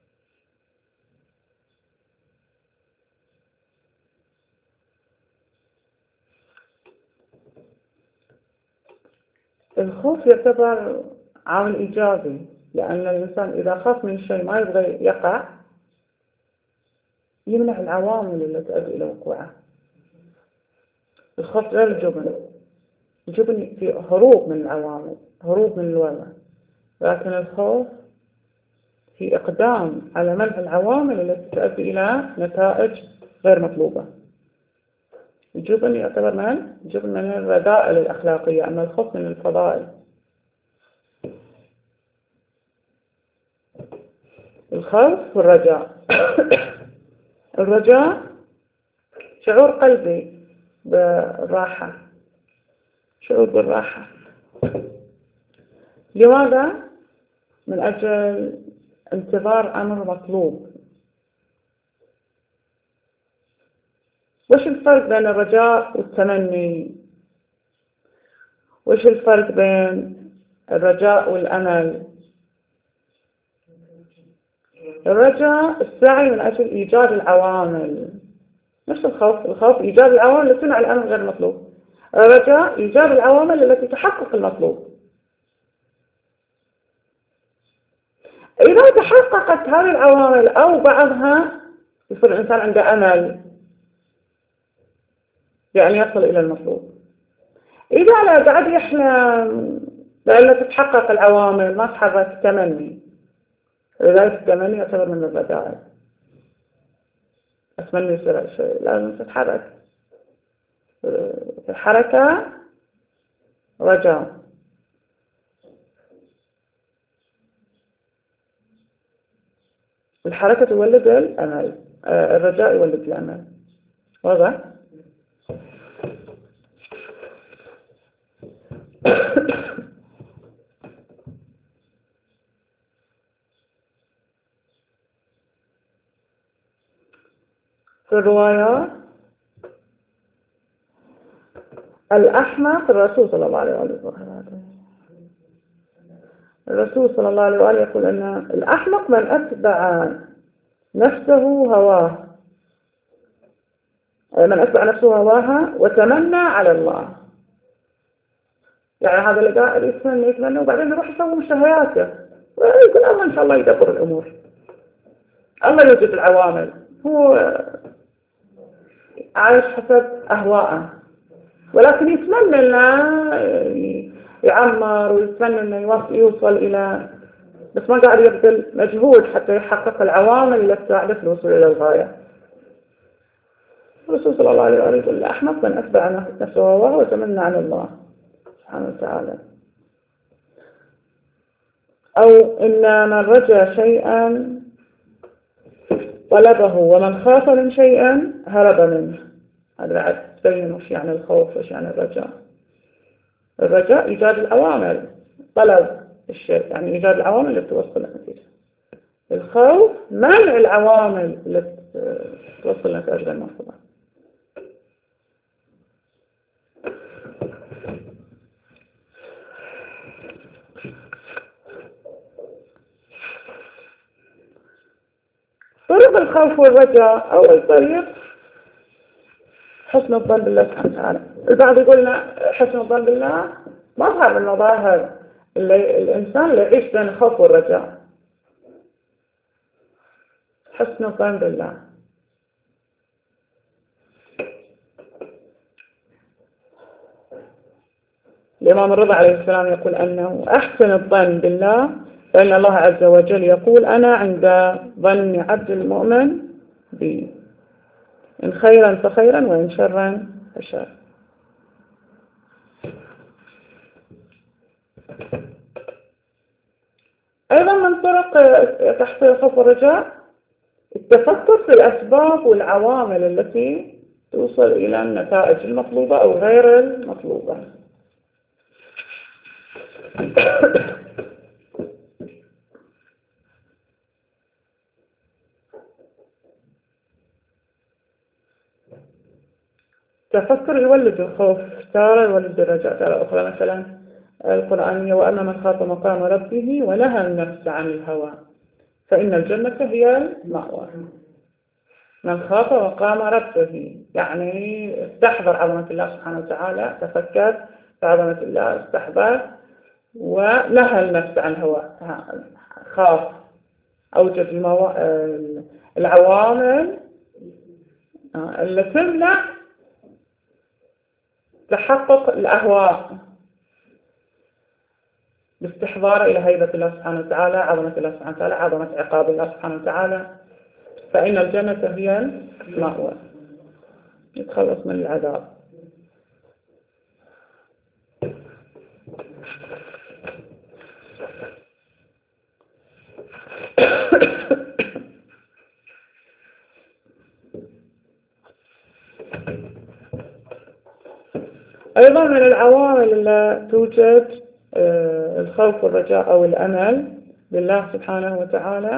الخوف يعتبر عامل إيجابي، لأن الإنسان إذا خاف من شيء ما يبغى يقع يمنع العوامل اللي تؤدي إلى وقوعه. الخوف غير الجبن، الجبن في هروب من العوامل، هروب من الوضع، لكن الخوف في إقدام على منع العوامل التي تؤدي إلى نتائج غير مطلوبة. الجبن يعتبر من الرذائل الأخلاقية، أما الخوف من الفضائل. الخوف والرجاء. الرجاء شعور قلبي بالراحة، شعور بالراحة. لماذا؟ من أجل انتظار أمر مطلوب. وش الفرق بين الرجاء والتمني؟ وش الفرق بين الرجاء والأمل؟ الرجاء السعي من أجل إيجاد العوامل، نفس الخوف. الخوف إيجاد العوامل التي تمنع الأمر غير المطلوب، الرجاء إيجاد العوامل التي تحقق المطلوب. إذا تحققت هذه العوامل أو بعضها يصير الإنسان عنده أمل يعني يصل إلى المطلوب. إذا لا قاعد يحلم لأنه تتحقق العوامل ما تحرك، تمني. لذلك التمني يعتبر من الرذائل. أتمنى يصير شيء لازم تتحرك. الحركة رجاء. الحركة تولد الأمل، الرجاء يولد الأمل. واضح؟ في الروايات الأحمق الرسول صلى الله عليه وسلم، الرسول صلى الله عليه وآله يقول أن الأحمق من أتبع نفسه هواه، من أتبع نفسه هواها وتمنى على الله. يعني هذا اللي قاعد يتمنى وبعدين يروح يسوي مشتهياته ويقول الله إن شاء الله يدبر الأمور، الله يوجد العوامل، هو عايش حسب أهواءه، ولكن يتمنى أنه يعمر ويتمنى أنه يوصل إلى، بس ما قاعد يبذل مجهود حتى يحقق العوامل اللي تساعده في الوصول إلى الغاية. الرسول صلى الله عليه وآله يقول أحمق من أتبع نفسه هواه وتمنى عن الله سبحانه وتعالى. أو إن من رجا شيئا طلبه ومن خاف من شيئا هرب منه. هذا بعد تبين وش يعني الخوف وش يعني الرجاء. الرجاء إيجاد العوامل، طلب الشيء يعني إيجاد العوامل اللي توصل للنتيجة. الخوف منع العوامل اللي توصل لنتائج المطلوبة. طرق الخوف والرجاء. أول طريق حسن الظن بالله سبحانه وتعالى. البعض يقولنا حسن الظن بالله مظهر من مظاهر الإنسان اللي يعيش بين الخوف والرجاء. حسن الظن بالله. الإمام الرضا عليه السلام يقول أنه أحسن الظن بالله، فإن الله عز وجل يقول أنا عند ظن عبد المؤمن بي، إن خيرا فخيرا وإن شرا فشر. أيضا من طرق تحصيل الخوف والرجاء التفكر في الأسباب والعوامل التي توصل إلى النتائج المطلوبة أو غير المطلوبة. تفكر يولد الخوف تارة، يولد الرجاء تارة أخرى. مثلا القرآنية وأما من خاف مقام ربه ونهى النفس عن الهوى فإن الجنة هي المأوى. من خاف مقام ربه يعني استحضر عظمة الله سبحانه وتعالى، تفكر في عظمة الله، استحضر ونهى النفس عن الهوى. خاف، أوجد العوامل اللي تمنع تحقق الأهواء باستحضار إلى هيبة الله سبحانه وتعالى، عظمة الله سبحانه وتعالى، عظمة عقاب الله سبحانه وتعالى، فإن الجنة هي المأوى، يتخلص من العذاب. أيضا من العوامل التي توجد الخوف والرجاء أو الأمل بالله سبحانه وتعالى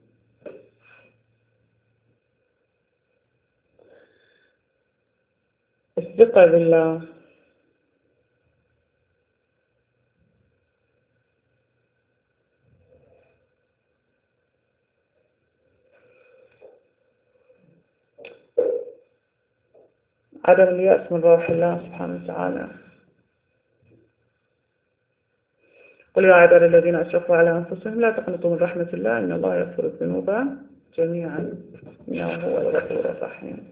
الثقة بالله. عدم اليأس من روح الله سبحانه وتعالى. قل يا عبادي الذين أشرفوا على أنفسهم لا تقنطوا من رحمة الله إن الله يغفر الذنوب جميعا إنه هو الغفور الرحيم.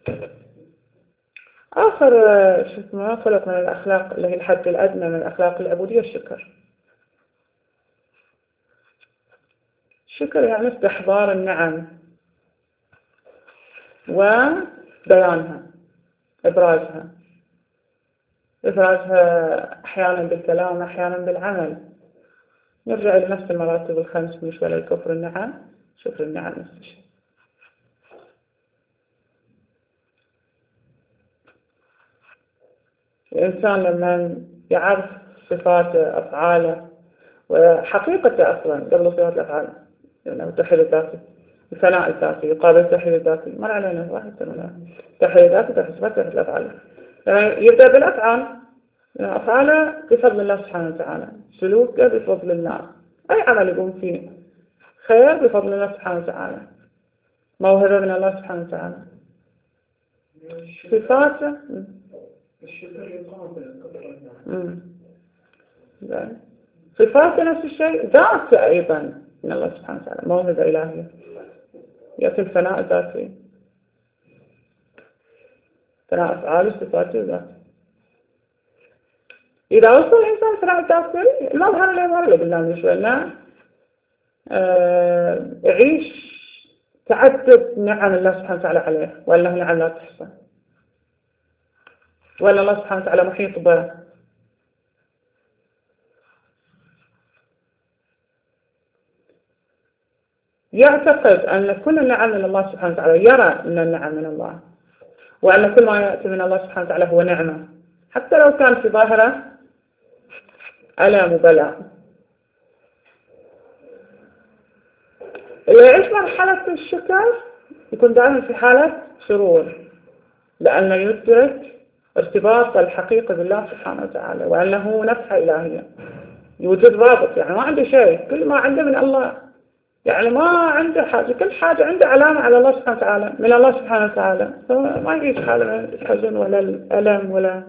آخر خلق من الأخلاق اللي هي الحد الأدنى من الأخلاق العبودية الشكر. الشكر يعني استحضار النعم وبيانها، إبرازها أحيانا بالكلام أحيانا بالعمل. نرجع إلى نفس المراتب الخمس من شوال الكفر النعم، شكر النعم نفس الشيء. الإنسان لما يعرف صفات أفعاله وحقيقته أصلا قبل صفات الأفعال، يعني التوحيد الذاتي، الثناء الذاتي يقابل التوحيد الذاتي، مر علينا واحد التوحيد الذاتي تحت صفات تحت الأفعال. يعني يبدأ بالأفعال، أفعاله بفضل الله سبحانه وتعالى، سلوكه بفضل الله، أي عمل يقوم فيه خير بفضل الله سبحانه وتعالى، موهبة من الله سبحانه وتعالى. صفاته صفاته نفس الشيء، ذاته أيضا من الله سبحانه وتعالى، موهبة إلهية، يأتي الثناء الذاتي، ثناء أفعاله صفاته ذاته. إذا وصل الإنسان ثناء الذاتي المظهر اللي يظهر له بالله من شوي أنه يعيش تعدد نعم الله سبحانه وتعالى عليه، وأنه نعم لا تحصى. ولا الله سبحانه وتعالى محيط به؟ يعتقد أن كل النعم من الله سبحانه وتعالى، يرى أن النعم من الله، وأن كل ما يأتي من الله سبحانه وتعالى هو نعمة، حتى لو كان في ظاهرة ألم وبلاء. اللي يعيش مرحلة الشكر يكون دائما في حالة سرور، لأنه يدرك ارتباط الحقيقة بالله سبحانه وتعالى، وأنه نفحة إلهية، يوجد رابط، يعني ما عنده شيء، كل ما عنده من الله، يعني ما عنده حاجة، كل حاجة عنده علامة على الله سبحانه وتعالى، من الله سبحانه وتعالى، فما يعيش حالة من الحزن ولا الألم ولا.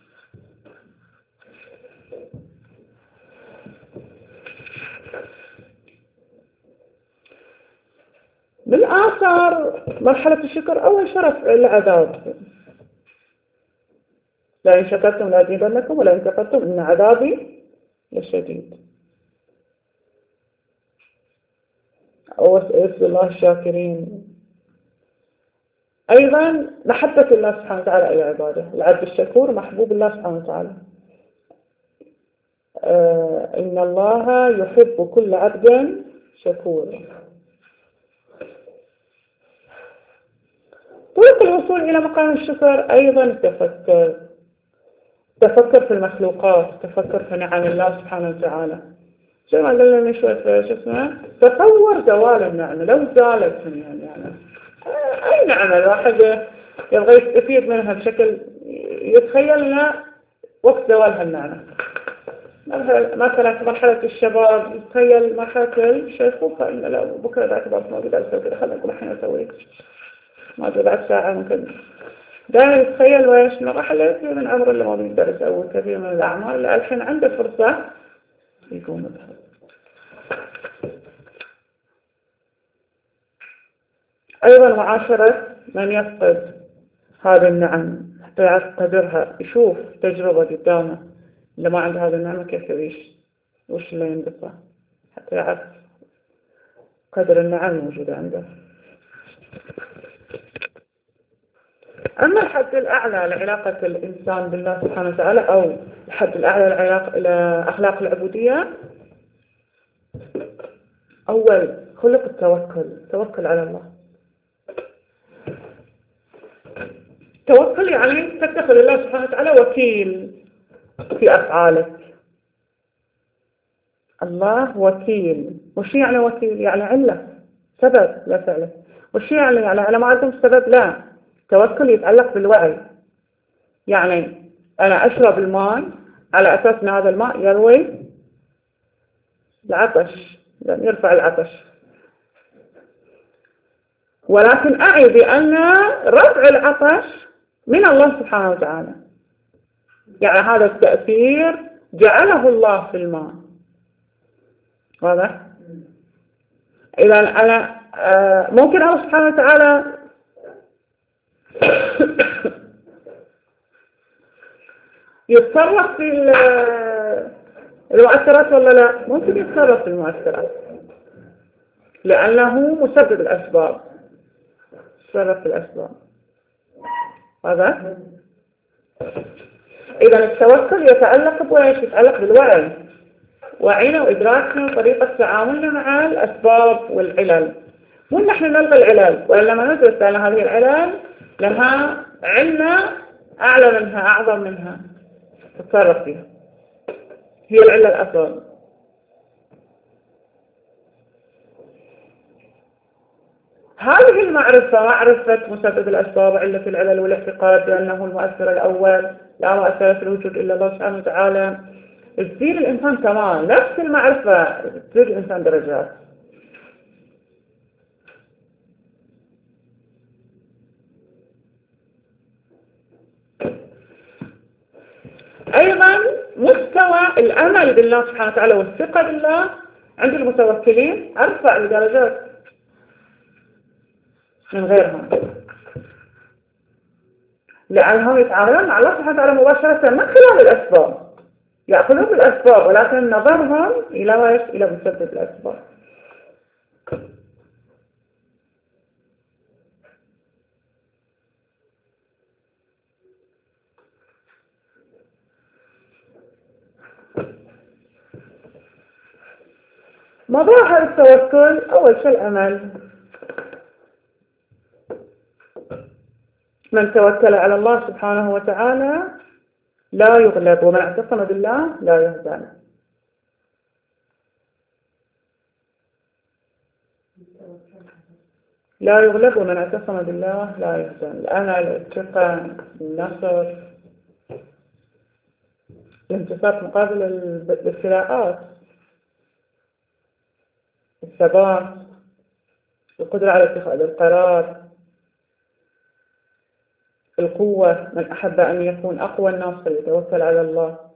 من آثار مرحلة الشكر أول شرف العذاب، لئن شكرتم لأزيدنكم ولئن كفرتم إن عذابي لشديد. ويجزي الله الشاكرين. أيضا محبة الله سبحانه وتعالى إلى عباده، العبد الشكور محبوب الله سبحانه وتعالى. إن الله يحب كل عبد شكور. طرق الوصول إلى مقام الشكر أيضا تفكر في المخلوقات، تفكر في نعم الله سبحانه وتعالى، زي ما قلنا من شوي في شو اسمه، تصور زوال النعمة، لو زالت من النعمة، أي نعمة الواحد يبغى يستفيد منها بشكل يتخيلنا وقت زوالها النعمة. مثلا في مرحلة الشباب يتخيل مرحلة الشيخوخة، إن لو بكرة باعتبار ما أقدر أسوي كذا، خلنا نقول الحين أسوي ما أدري بعد ساعة ممكن. دائما يتخيل ويش مرحلة من عمر اللي ما بيقدر يسوي كثير من الأعمال اللي الحين عنده فرصة يقوم بها. أيضا معاشرة من يفقد هذه النعم حتى يعرف قدرها، يشوف تجربة قدامه اللي ما عنده هذه النعمة كيف يعيش، وش اللي ينقصه، حتى يعرف قدر النعم الموجودة عنده. أما الحد الأعلى لعلاقة الإنسان بالله سبحانه وتعالى، أو الحد الأعلى إلى أخلاق العبودية، أول خلق التوكل على الله. توكل يعني تتخذ الله سبحانه وتعالى وكيل في أفعالك. الله وكيل. وش يعني وكيل؟ يعني علة، سبب لا فعله. وش يعني على ما عندهم سبب؟ لا، توكل يتعلق بالوعي. يعني أنا أشرب الماء على أساس أن هذا الماء يروي العطش، يعني يرفع العطش، ولكن أعي بأن رفع العطش من الله سبحانه وتعالى، يعني هذا التأثير جعله الله في الماء. واضح؟ إذا أنا ممكن الله سبحانه وتعالى يتصرف في المؤثرات ولا لا؟ ممكن يتصرف في المؤثرات لأنه مسبب الأسباب، يتصرف في الأسباب. هذا إذا التوكل يتعلق بويش؟ يتعلق بالوعي، وعينا وإدراكنا وطريقة تعاملنا مع الأسباب والعلل. مو نحن نلغي العلل، ولما ندرس أن هذه العلل لها علة أعلى منها، أعظم منها، تتصرف فيها، هي العلة الأصل. هذه المعرفة، معرفة مسبب الأسباب وعلة العلل والاعتقاد بأنه المؤثر الأول لا مؤثر في الوجود إلا الله سبحانه وتعالى، تزيد الإنسان كمان. نفس المعرفة تزيد الإنسان درجات. أيضا مستوى الأمل بالله سبحانه وتعالى والثقة بالله عند المتوكلين أرفع الدرجات من غيرهم، لأنهم يتعاملون مع الله سبحانه وتعالى مباشرة من خلال الأسباب، يأخذون بالأسباب، ولكن نظرهم إلى مسبب الأسباب. مظاهر التوكل أول شيء الأمل. من توكل على الله سبحانه وتعالى لا يغلب، ومن اعتصم بالله لا يهزم. لا يغلب ومن اعتصم بالله لا يهزم. الأمل، الثقة، النصر، الانتصار مقابل الابتلاءات، الثبات، القدرة على اتخاذ القرار، القوة. من أحب أن يكون أقوى الناس فليتوكل على الله.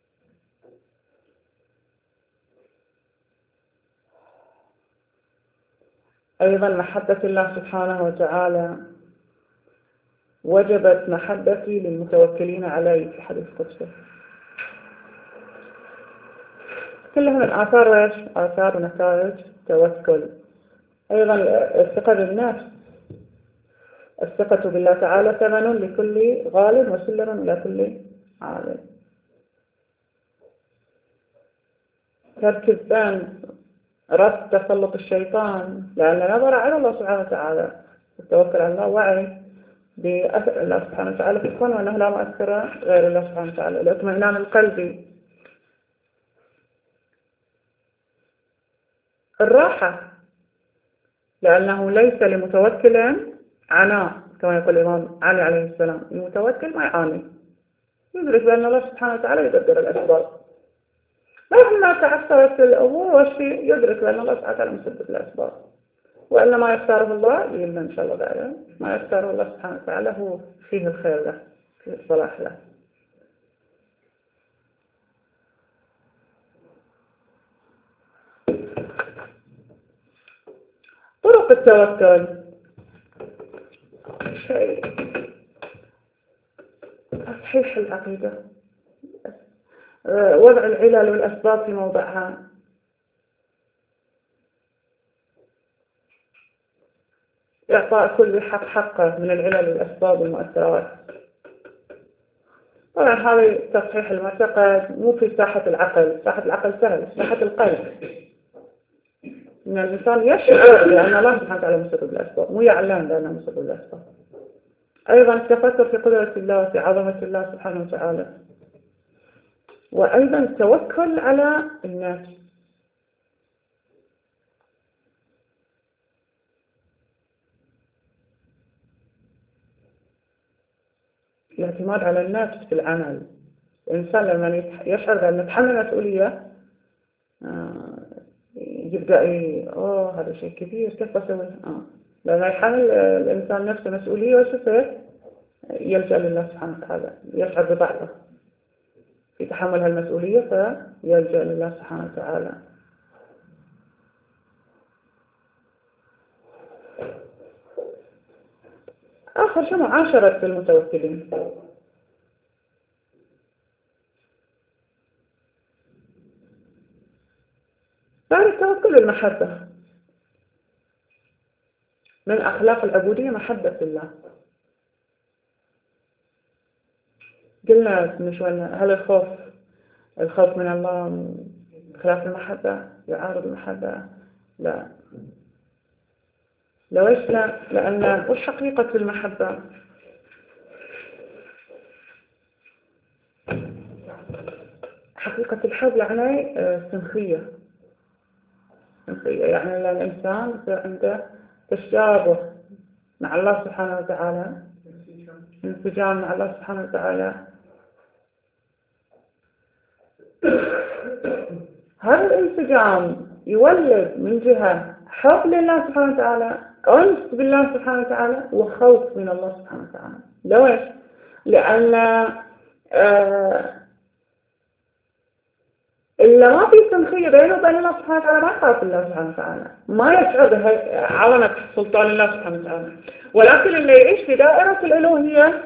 أيضا محبة الله سبحانه وتعالى، وجبت محبتي للمتوكلين علي في حديث قدسي. كلها من آثار إيش؟ آثار ونتائج توكل. أيضا الثقة بالنفس. الثقة بالله تعالى ثمن لكل غالب وسلم إلى كل عالم. ترك الذنب، رد تسلط الشيطان، لأن نظر على الله سبحانه وتعالى. التوكل على الله وعي بأثر الله سبحانه وتعالى في الكون، وأنه لا مؤثر غير الله سبحانه وتعالى. الاطمئنان القلبي، الراحة، لأنه ليس لمتوكل عناء كما يقول الإمام علي عليه السلام. المتوكل ما يعاني، يدرك بأن الله سبحانه وتعالى يدبر الأسباب. مهما تعثرت الأمور والشيء يدرك بأن الله سبحانه وتعالى مسبب الأسباب، وأن ما يختاره الله يلنا إن شاء الله تعالى. ما يختاره الله سبحانه وتعالى هو فيه الخير له، فيه الصلاح له. طرق التوكل شيء تصحيح العقيدة، وضع العلل والأسباب في موضعها، إعطاء كل حق حقه من العلل والأسباب والمؤثرات. طبعا هذا تصحيح المعتقد مو في ساحة العقل. ساحة العقل سهل، ساحة القلب إن الإنسان يشعر بأن الله سبحانه وتعالى مسبب الأسباب، مو يعلم بأنه مسبب الأسباب. أيضا التفكر في قدرة الله وفي عظمة الله سبحانه وتعالى. وأيضا التوكل على النفس، الاعتماد على النفس في العمل. الإنسان لما يشعر بأن يتحمل مسؤولية يبدأ هذا شيء كبير، كيف أسوي؟ لما يحمل الإنسان نفسه مسؤولية وشفه يلجأ لله سبحانه وتعالى، يشعر بضعفه في تحمل هالمسؤولية فيلجأ لله سبحانه وتعالى. آخر شيء معاشرة المتوكلين. بعد التوكل المحبة. من أخلاق العبودية محبة الله. قلنا من شوية هل الخوف من الله خلاف المحبة، يعارض المحبة؟ لا. ليش لا؟ لأن وش حقيقة المحبة؟ حقيقة الحب يعني سنخية، يعني الإنسان عنده تشابه مع الله سبحانه وتعالى، انسجام مع الله سبحانه وتعالى. هذا الانسجام يولد من جهة حب لله سبحانه وتعالى، أنس بالله سبحانه وتعالى، وخوف من الله سبحانه وتعالى. ليش؟ لأن إلا ما في سمخية بينه وبين الله سبحانه وتعالى ما يخاف الله سبحانه وتعالى، ما يشعر بعظمة سلطان الله سبحانه وتعالى. ولكن اللي يعيش في دائرة الألوهية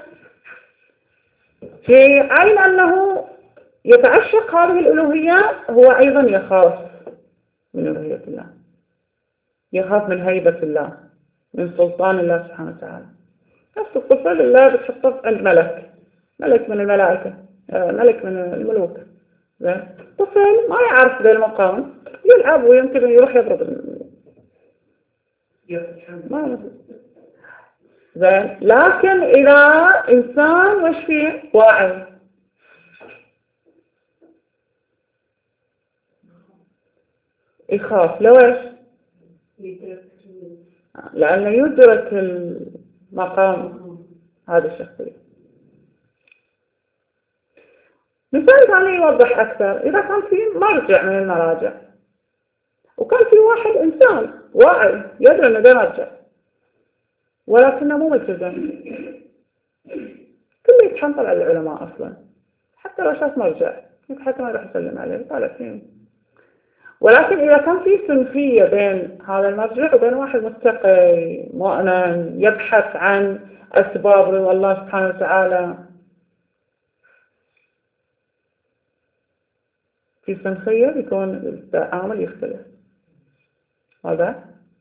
في عين أنه يتعشق هذه الألوهية هو أيضا يخاف من ألوهية الله، يخاف من هيبة الله، من سلطان الله سبحانه وتعالى. نفس الطفل الله بتحطه عند ملك من الملائكة، ملك من الملوك. طفل ما يعرف ذا المقام، يلعب ويمكن يروح يضرب ما زين. لكن إذا إنسان وش فيه واعي يخاف لوش؟ لأنه يدرك المقام هذا الشخصية. مثال ثاني يوضح أكثر. إذا كان في مرجع من المراجع وكان في واحد إنسان واعي يدري أنه ده مرجع ولكنه مو ملتزم، كله يتحنطل على العلماء أصلا، حتى لو شاف مرجع حتى ما راح يسلم عليه قال. ولكن إذا كان في سنفية بين هذا المرجع وبين واحد متقي مؤمن يبحث عن أسباب رضا الله سبحانه وتعالى، في سنفية بيكون التعامل يختلف. هذا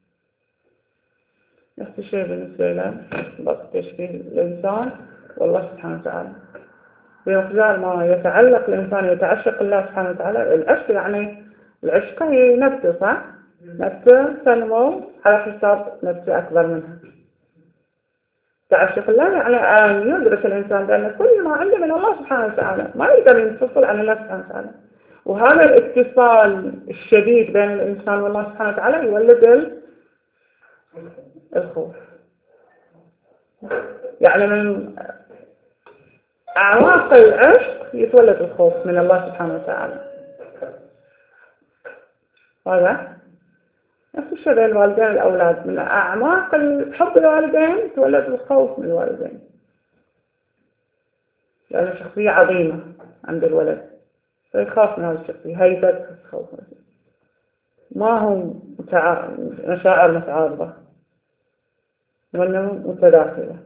نفس الشيء بالنسبة له بس تشبيه الإنسان والله سبحانه وتعالى. بمقدار ما يتعلق الإنسان يتعشق الله سبحانه وتعالى. العشق يعني العشق هي نفسه، صح؟ نفسه سلمه على حساب نفسه أكبر منها. تعشق الله يعني أن يدرك الإنسان بأن كل ما عنده من الله سبحانه وتعالى ما يقدر ينفصل عن الله سبحانه وتعالى. وهذا الاتصال الشديد بين الإنسان والله سبحانه وتعالى يولد الخوف. يعني من أعماق العشق يتولد الخوف من الله سبحانه وتعالى. هذا نفس الشيء بين الوالدين والأولاد. من أعماق حب الوالدين يتولد الخوف من الوالدين، لأنه شخصية عظيمة عند الولد فيخاف من هذه الشخصية، هيبة خوف. ما هو مشاعر متعارضة وإنه متداخلة.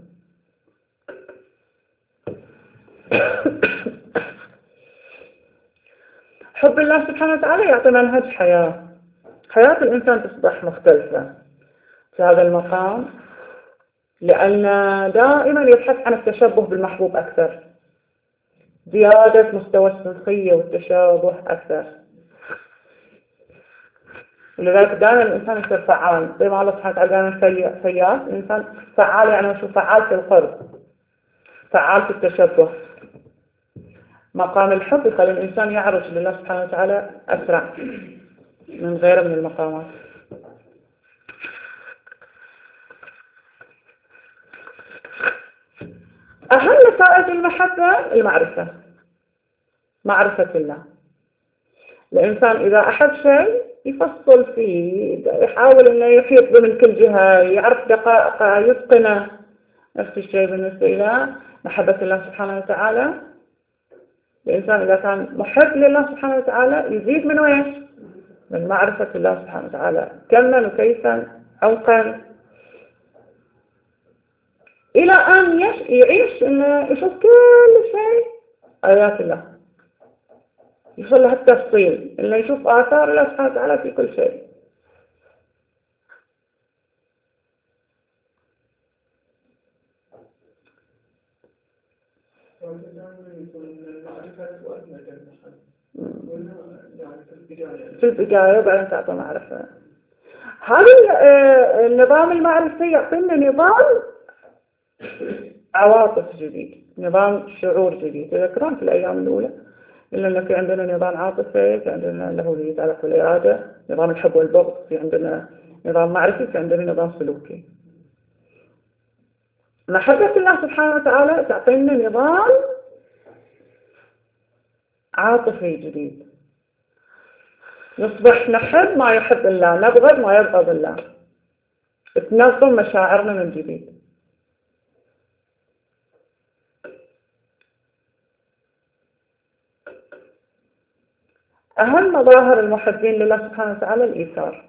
حب الله سبحانه وتعالى يعطي منهج حياة الإنسان تصبح مختلفة في هذا المقام، لأن دائما يبحث عن التشبه بالمحبوب أكثر، زيادة مستوى السنخية والتشابه أكثر. ولذلك دائما الإنسان يصير فعال، زي ما الله سبحانه وتعالى دائما سيئات. الإنسان فعال يعني شو؟ فعال في القرب، فعال في التشبه. مقام الحب يخلي الإنسان يعرج لله سبحانه وتعالى أسرع من غيره من المقامات. أهم نتائج المحبة المعرفة، معرفة الله. الإنسان إذا أحب شيء يفصل فيه، يحاول أنه يحيط به من كل جهة، يعرف دقائقه، يتقنه. نفس الشيء بالنسبة إلى محبة الله سبحانه وتعالى. الإنسان إذا كان محب لله سبحانه وتعالى يزيد من وين؟ من معرفة الله سبحانه وتعالى كما وكيفا عمقا، إلى أن يعيش إنه يشوف كل شيء آيات الله، يوصل لها التفصيل إنه يشوف آثار الله سبحانه وتعالى في كل شيء. في البداية وبعدين تعطى معرفة. هذا النظام المعرفي يعطينا نظام عواطف جديد، نظام شعور جديد. تذكرون في الأيام الأولى إلا في عندنا نظام عاطفي، في عندنا له يتعلق بالإرادة، نظام الحب والبغض، في عندنا نظام معرفي، في عندنا نظام سلوكي. محبة الله سبحانه وتعالى تعطينا نظام عاطفي جديد، نصبح نحب ما يحب الله، نبغض ما يبغض الله، تنظم مشاعرنا من جديد. أهم مظاهر المحبين لله سبحانه وتعالى الإيثار.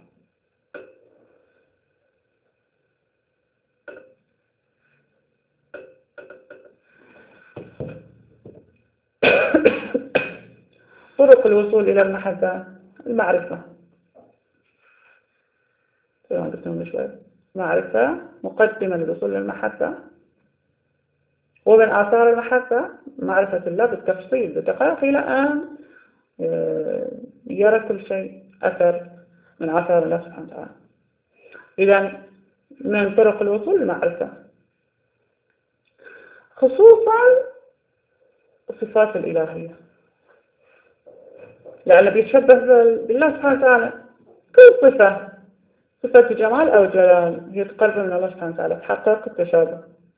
طرق الوصول إلى المحبة المعرفة، معرفة مقدمة للوصول للمحبة، ومن آثار المحبة معرفة الله بالتفصيل بدقائق إلى أن يرى كل شيء أثر من آثار الله سبحانه وتعالى. إذا من طرق الوصول للمعرفة، خصوصا الصفات الإلهية، لأنه بيتشبه بالله سبحانه وتعالى. كل صفة جمال أو جلال هي تقرب من الله سبحانه وتعالى، تحقق التشابه.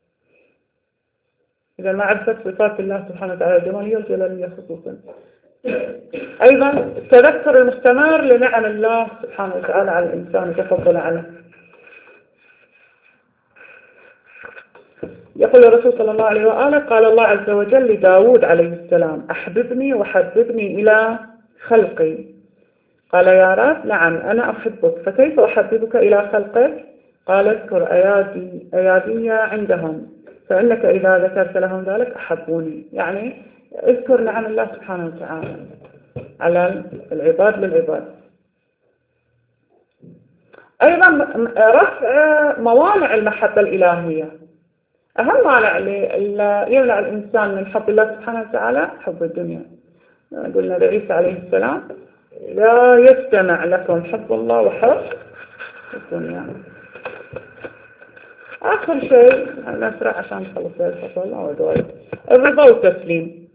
إذا معرفة صفات الله سبحانه وتعالى الجمالية والجلالية خصوصا. أيضا التذكر المستمر لنعم الله سبحانه وتعالى على الإنسان وتفضل عنه. يقول الرسول صلى الله عليه وآله: قال الله عز وجل لداود عليه السلام: أحببني وحببني إلى خلقي. قال: يا رب نعم أنا أحبك، فكيف أحببك إلى خلقك؟ قال: اذكر أيادي عندهم، فإنك إذا ذكرت لهم ذلك أحبوني. يعني اذكر نعم الله سبحانه وتعالى على العباد للعباد. أيضا رفع موانع المحبة الإلهية. أهم مانع يمنع الإنسان من حب الله سبحانه وتعالى حب الدنيا. قلنا لعيسى عليه السلام: لا يجتمع لكم حب الله وحب الدنيا. آخر شيء نسرع عشان نخلص الفصل أو الرواية: الرضا والتسليم.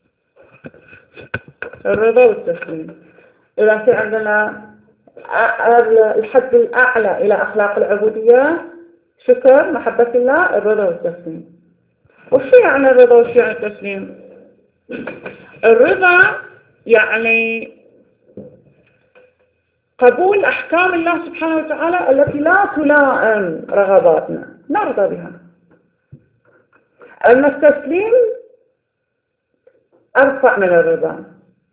الرضا والتسليم. إذا في عندنا الحد الأعلى إلى أخلاق العبودية شكر محبة الله، الرضا والتسليم. وش يعني الرضا وش يعني التسليم؟ الرضا يعني قبول أحكام الله سبحانه وتعالى التي لا تلائم رغباتنا، نرضى بها. أما التسليم أرفع من الرضا.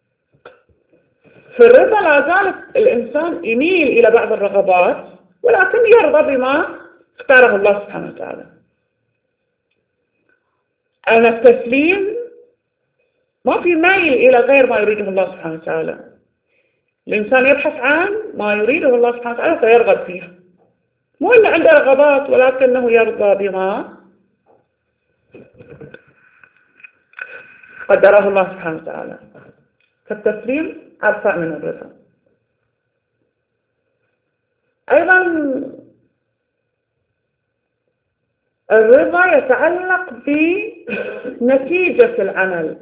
في الرضا لا زال الإنسان يميل إلى بعض الرغبات، ولكن يرضى بما اختاره الله سبحانه وتعالى. أما التسليم ما في ميل إلى غير ما يريده الله سبحانه وتعالى. الإنسان يبحث عن ما يريده الله سبحانه وتعالى فيرغب فيه، مو إنه عنده رغبات ولكنه يرضى بما قدره الله سبحانه وتعالى. فالتسليم أرفع من الرضا. أيضا الرضا يتعلق بنتيجة العمل.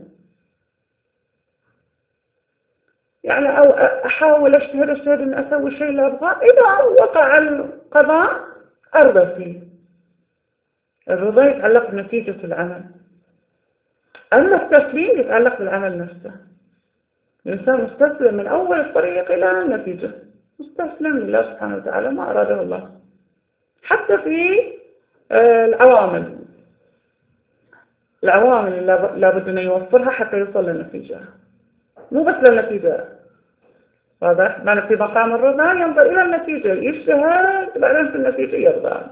يعني أو أحاول أجتهد أن أسوي الشيء اللي أبغاه، إذا وقع القضاء أرضى فيه. الرضا يتعلق بنتيجة العمل. أما التسليم يتعلق بالعمل نفسه. الإنسان مستسلم من أول الطريق إلى النتيجة، مستسلم لله سبحانه وتعالى ما أراده الله. حتى في العوامل اللي لابد أن يوفرها حتى يوصل للنتيجة، مو بس للنتيجة. واضح؟ معنى في مقام الرضا ينظر إلى النتيجة، يجتهد بعدين في النتيجة يرضى.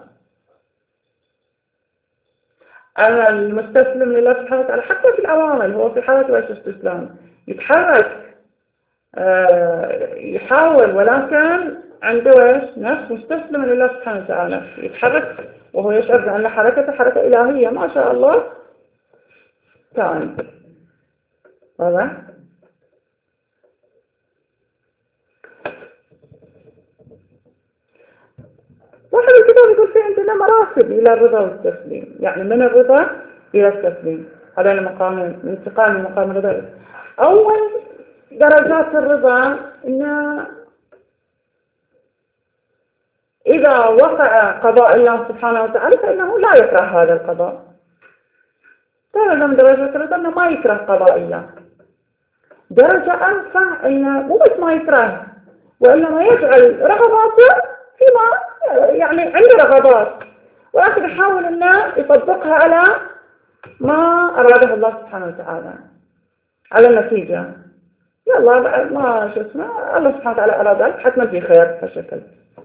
أنا المستسلم لله سبحانه وتعالى حتى في العوامل، هو في حالة وإيش استسلام، يتحرك يحاول، ولكن عنده إيش نفس مستسلم لله سبحانه وتعالى، يتحرك وهو يشعر بأن حركته حركة إلهية ما شاء الله كان. واضح؟ واحد الكتاب يقول في عندنا مراتب إلى الرضا والتسليم، يعني من الرضا إلى التسليم. هذا المقام انتقال من مقام الرضا. أول درجات الرضا إن إذا وقع قضاء الله سبحانه وتعالى فإنه لا يكره هذا القضاء. درجة من درجات الرضا إنه ما يكره قضاء الله. درجة أرفع إنه مو بس ما يكره، وإنما يجعل رغباته فيما يعني عنده رغبات، ولكن يحاول أنه يطبقها على ما أراده الله سبحانه وتعالى، على النتيجة. يلا ما شو اسمه، الله سبحانه وتعالى أراد ذلك حتما في خير بهالشكل.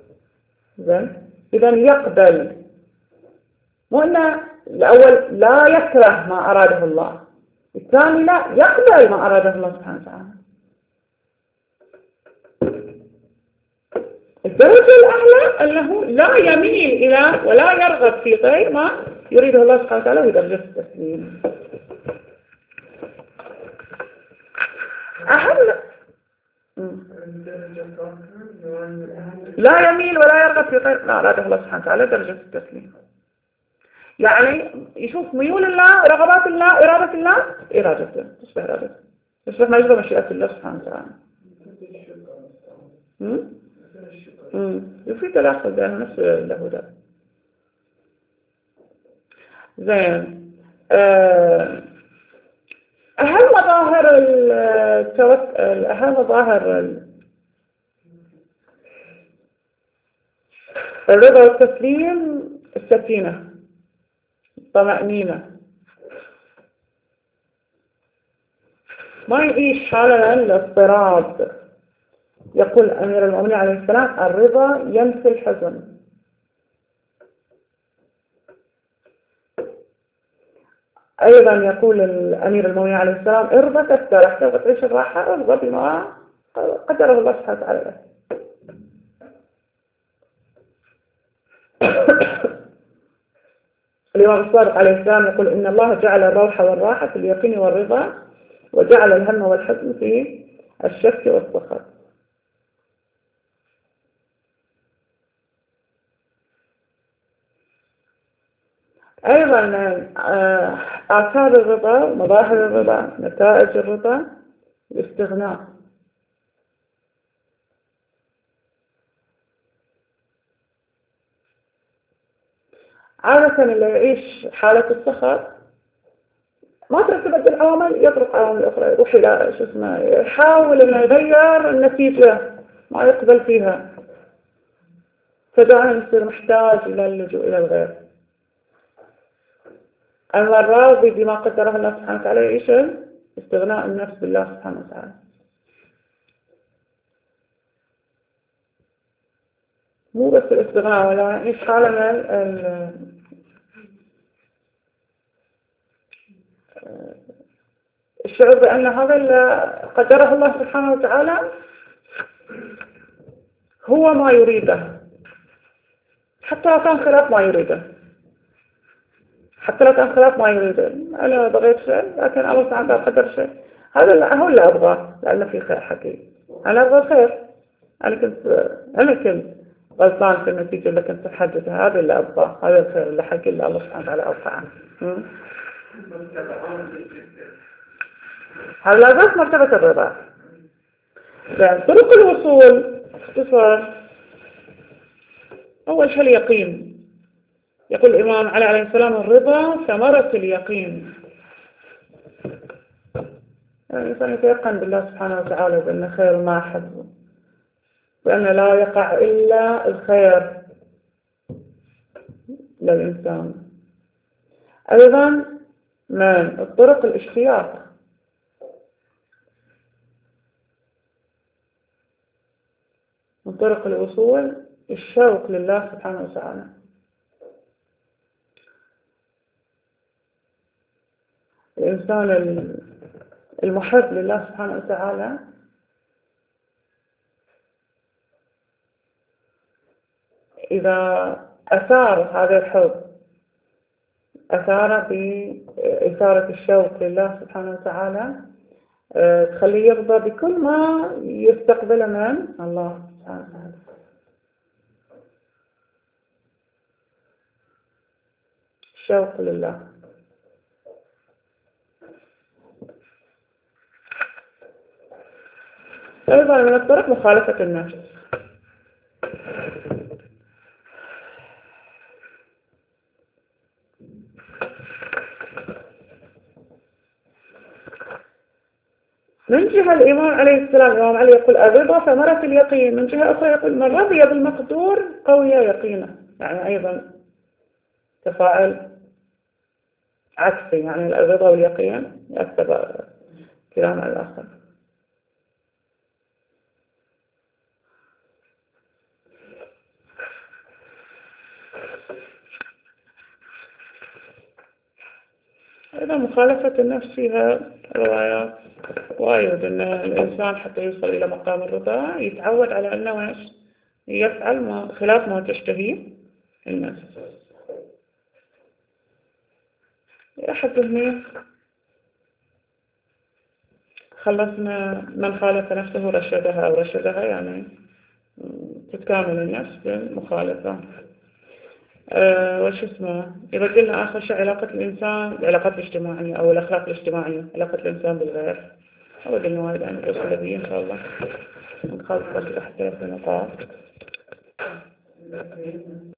إذا يقبل، مو أنه الأول لا يكره ما أراده الله، الثاني لا يقبل ما أراده الله سبحانه وتعالى. الدرجة الأعلى أنه لا يميل إلى ولا يرغب في غير ما يريده الله سبحانه وتعالى، وهي درجة التسليم. الدرجة الرابعة لا يميل ولا يرغب في غير لا إرادة الله سبحانه وتعالى درجة التسليم. يعني يشوف ميول الله، رغبات الله، إرادة الله، إرادته تشبه إرادته، تشبه ما يشبه مشيئة الله سبحانه وتعالى. في تلاحظ بين نفس له ده. زين. أهم مظاهر أهم مظاهر الرضا والتسليم السكينة، الطمأنينة، ما يعيش حالة الاضطراب. يقول أمير المؤمنين عليه السلام الرضا ينفي الحزن. أيضا يقول الأمير المؤمنين عليه السلام ارضى تسترح، تبغى تعيش الراحة ارضى بما قدره الله سبحانه وتعالى. الإمام الصادق عليه السلام يقول إن الله جعل الروح والراحة في اليقين والرضا، وجعل الهم والحزن في الشك والسخط. أيضا آثار الرضا، مظاهر الرضا، نتائج الرضا، الاستغناء. عادة اللي يعيش حالة السخط ما ترتبط العوامل، يطرق عوامل أخرى، يروح إلى شو اسمه، يحاول إنه يغير النتيجة ما يقبل فيها، فدائما يصير محتاج إلى اللجوء إلى الغير. أما الراضي بما قدره الله سبحانه وتعالى يعيش استغناء النفس بالله سبحانه وتعالى. مو بس الاستغناء، ولا يعيش حالة من الشعور بأن هذا اللي قدره الله سبحانه وتعالى هو ما يريده، حتى لو كان خلاف ما يريده، حتى لو كان خلاف ما يريده. أنا بغيت شيء لكن الله سبحانه وتعالى قدر شيء، هذا هو اللي أبغاه، لأنه في خير حكيم. أنا أبغى الخير، أنا كنت غلطان في النتيجة اللي كنت أحددها، هذا اللي أبغاه، هذا الخير اللي حكي اللي الله سبحانه وتعالى أوقع عنه. هذا لا مرتبة الرضا. لأن طرق الوصول اختصار. أول شيء اليقين. يقول الإمام علي عليه السلام الرضا ثمرة اليقين. يعني الإنسان يتيقن بالله سبحانه وتعالى بأن خير ما حظه، وأن لا يقع إلا الخير للإنسان. أيضا من الطرق الاشتياق. من طرق الوصول الشوق لله سبحانه وتعالى. الإنسان المحب لله سبحانه وتعالى إذا أثار هذا الحب، أثار بإثارة الشوق لله سبحانه وتعالى، تخليه يرضى بكل ما يستقبله من الله سبحانه وتعالى. الشوق لله. أيضا من الطرق مخالفة النفس. من جهة الإمام عليه السلام، الإمام علي يقول الرضا ثمرة اليقين. من جهة أخرى يقول من رضي بالمقدور قوي يقينه. يعني أيضا تفاعل عكسي، يعني الرضا واليقين يكتب كلام الآخر. أيضا مخالفة النفس فيها روايات وايد، أن الإنسان حتى يوصل إلى مقام الرضا يتعود على أنه يفعل خلاف ما تشتهيه النفس. أحد هنا خلصنا من خالف نفسه رشدها، أو رشدها يعني تتكامل النفس بالمخالفة. وش اسمه، إذا قلنا آخر شيء علاقة الإنسان، العلاقات الاجتماعية أو الأخلاق الاجتماعية، علاقة الإنسان بالغير. أو قلنا وايد عن الدرس الذي إن شاء الله نخلص تحت 3 نقاط.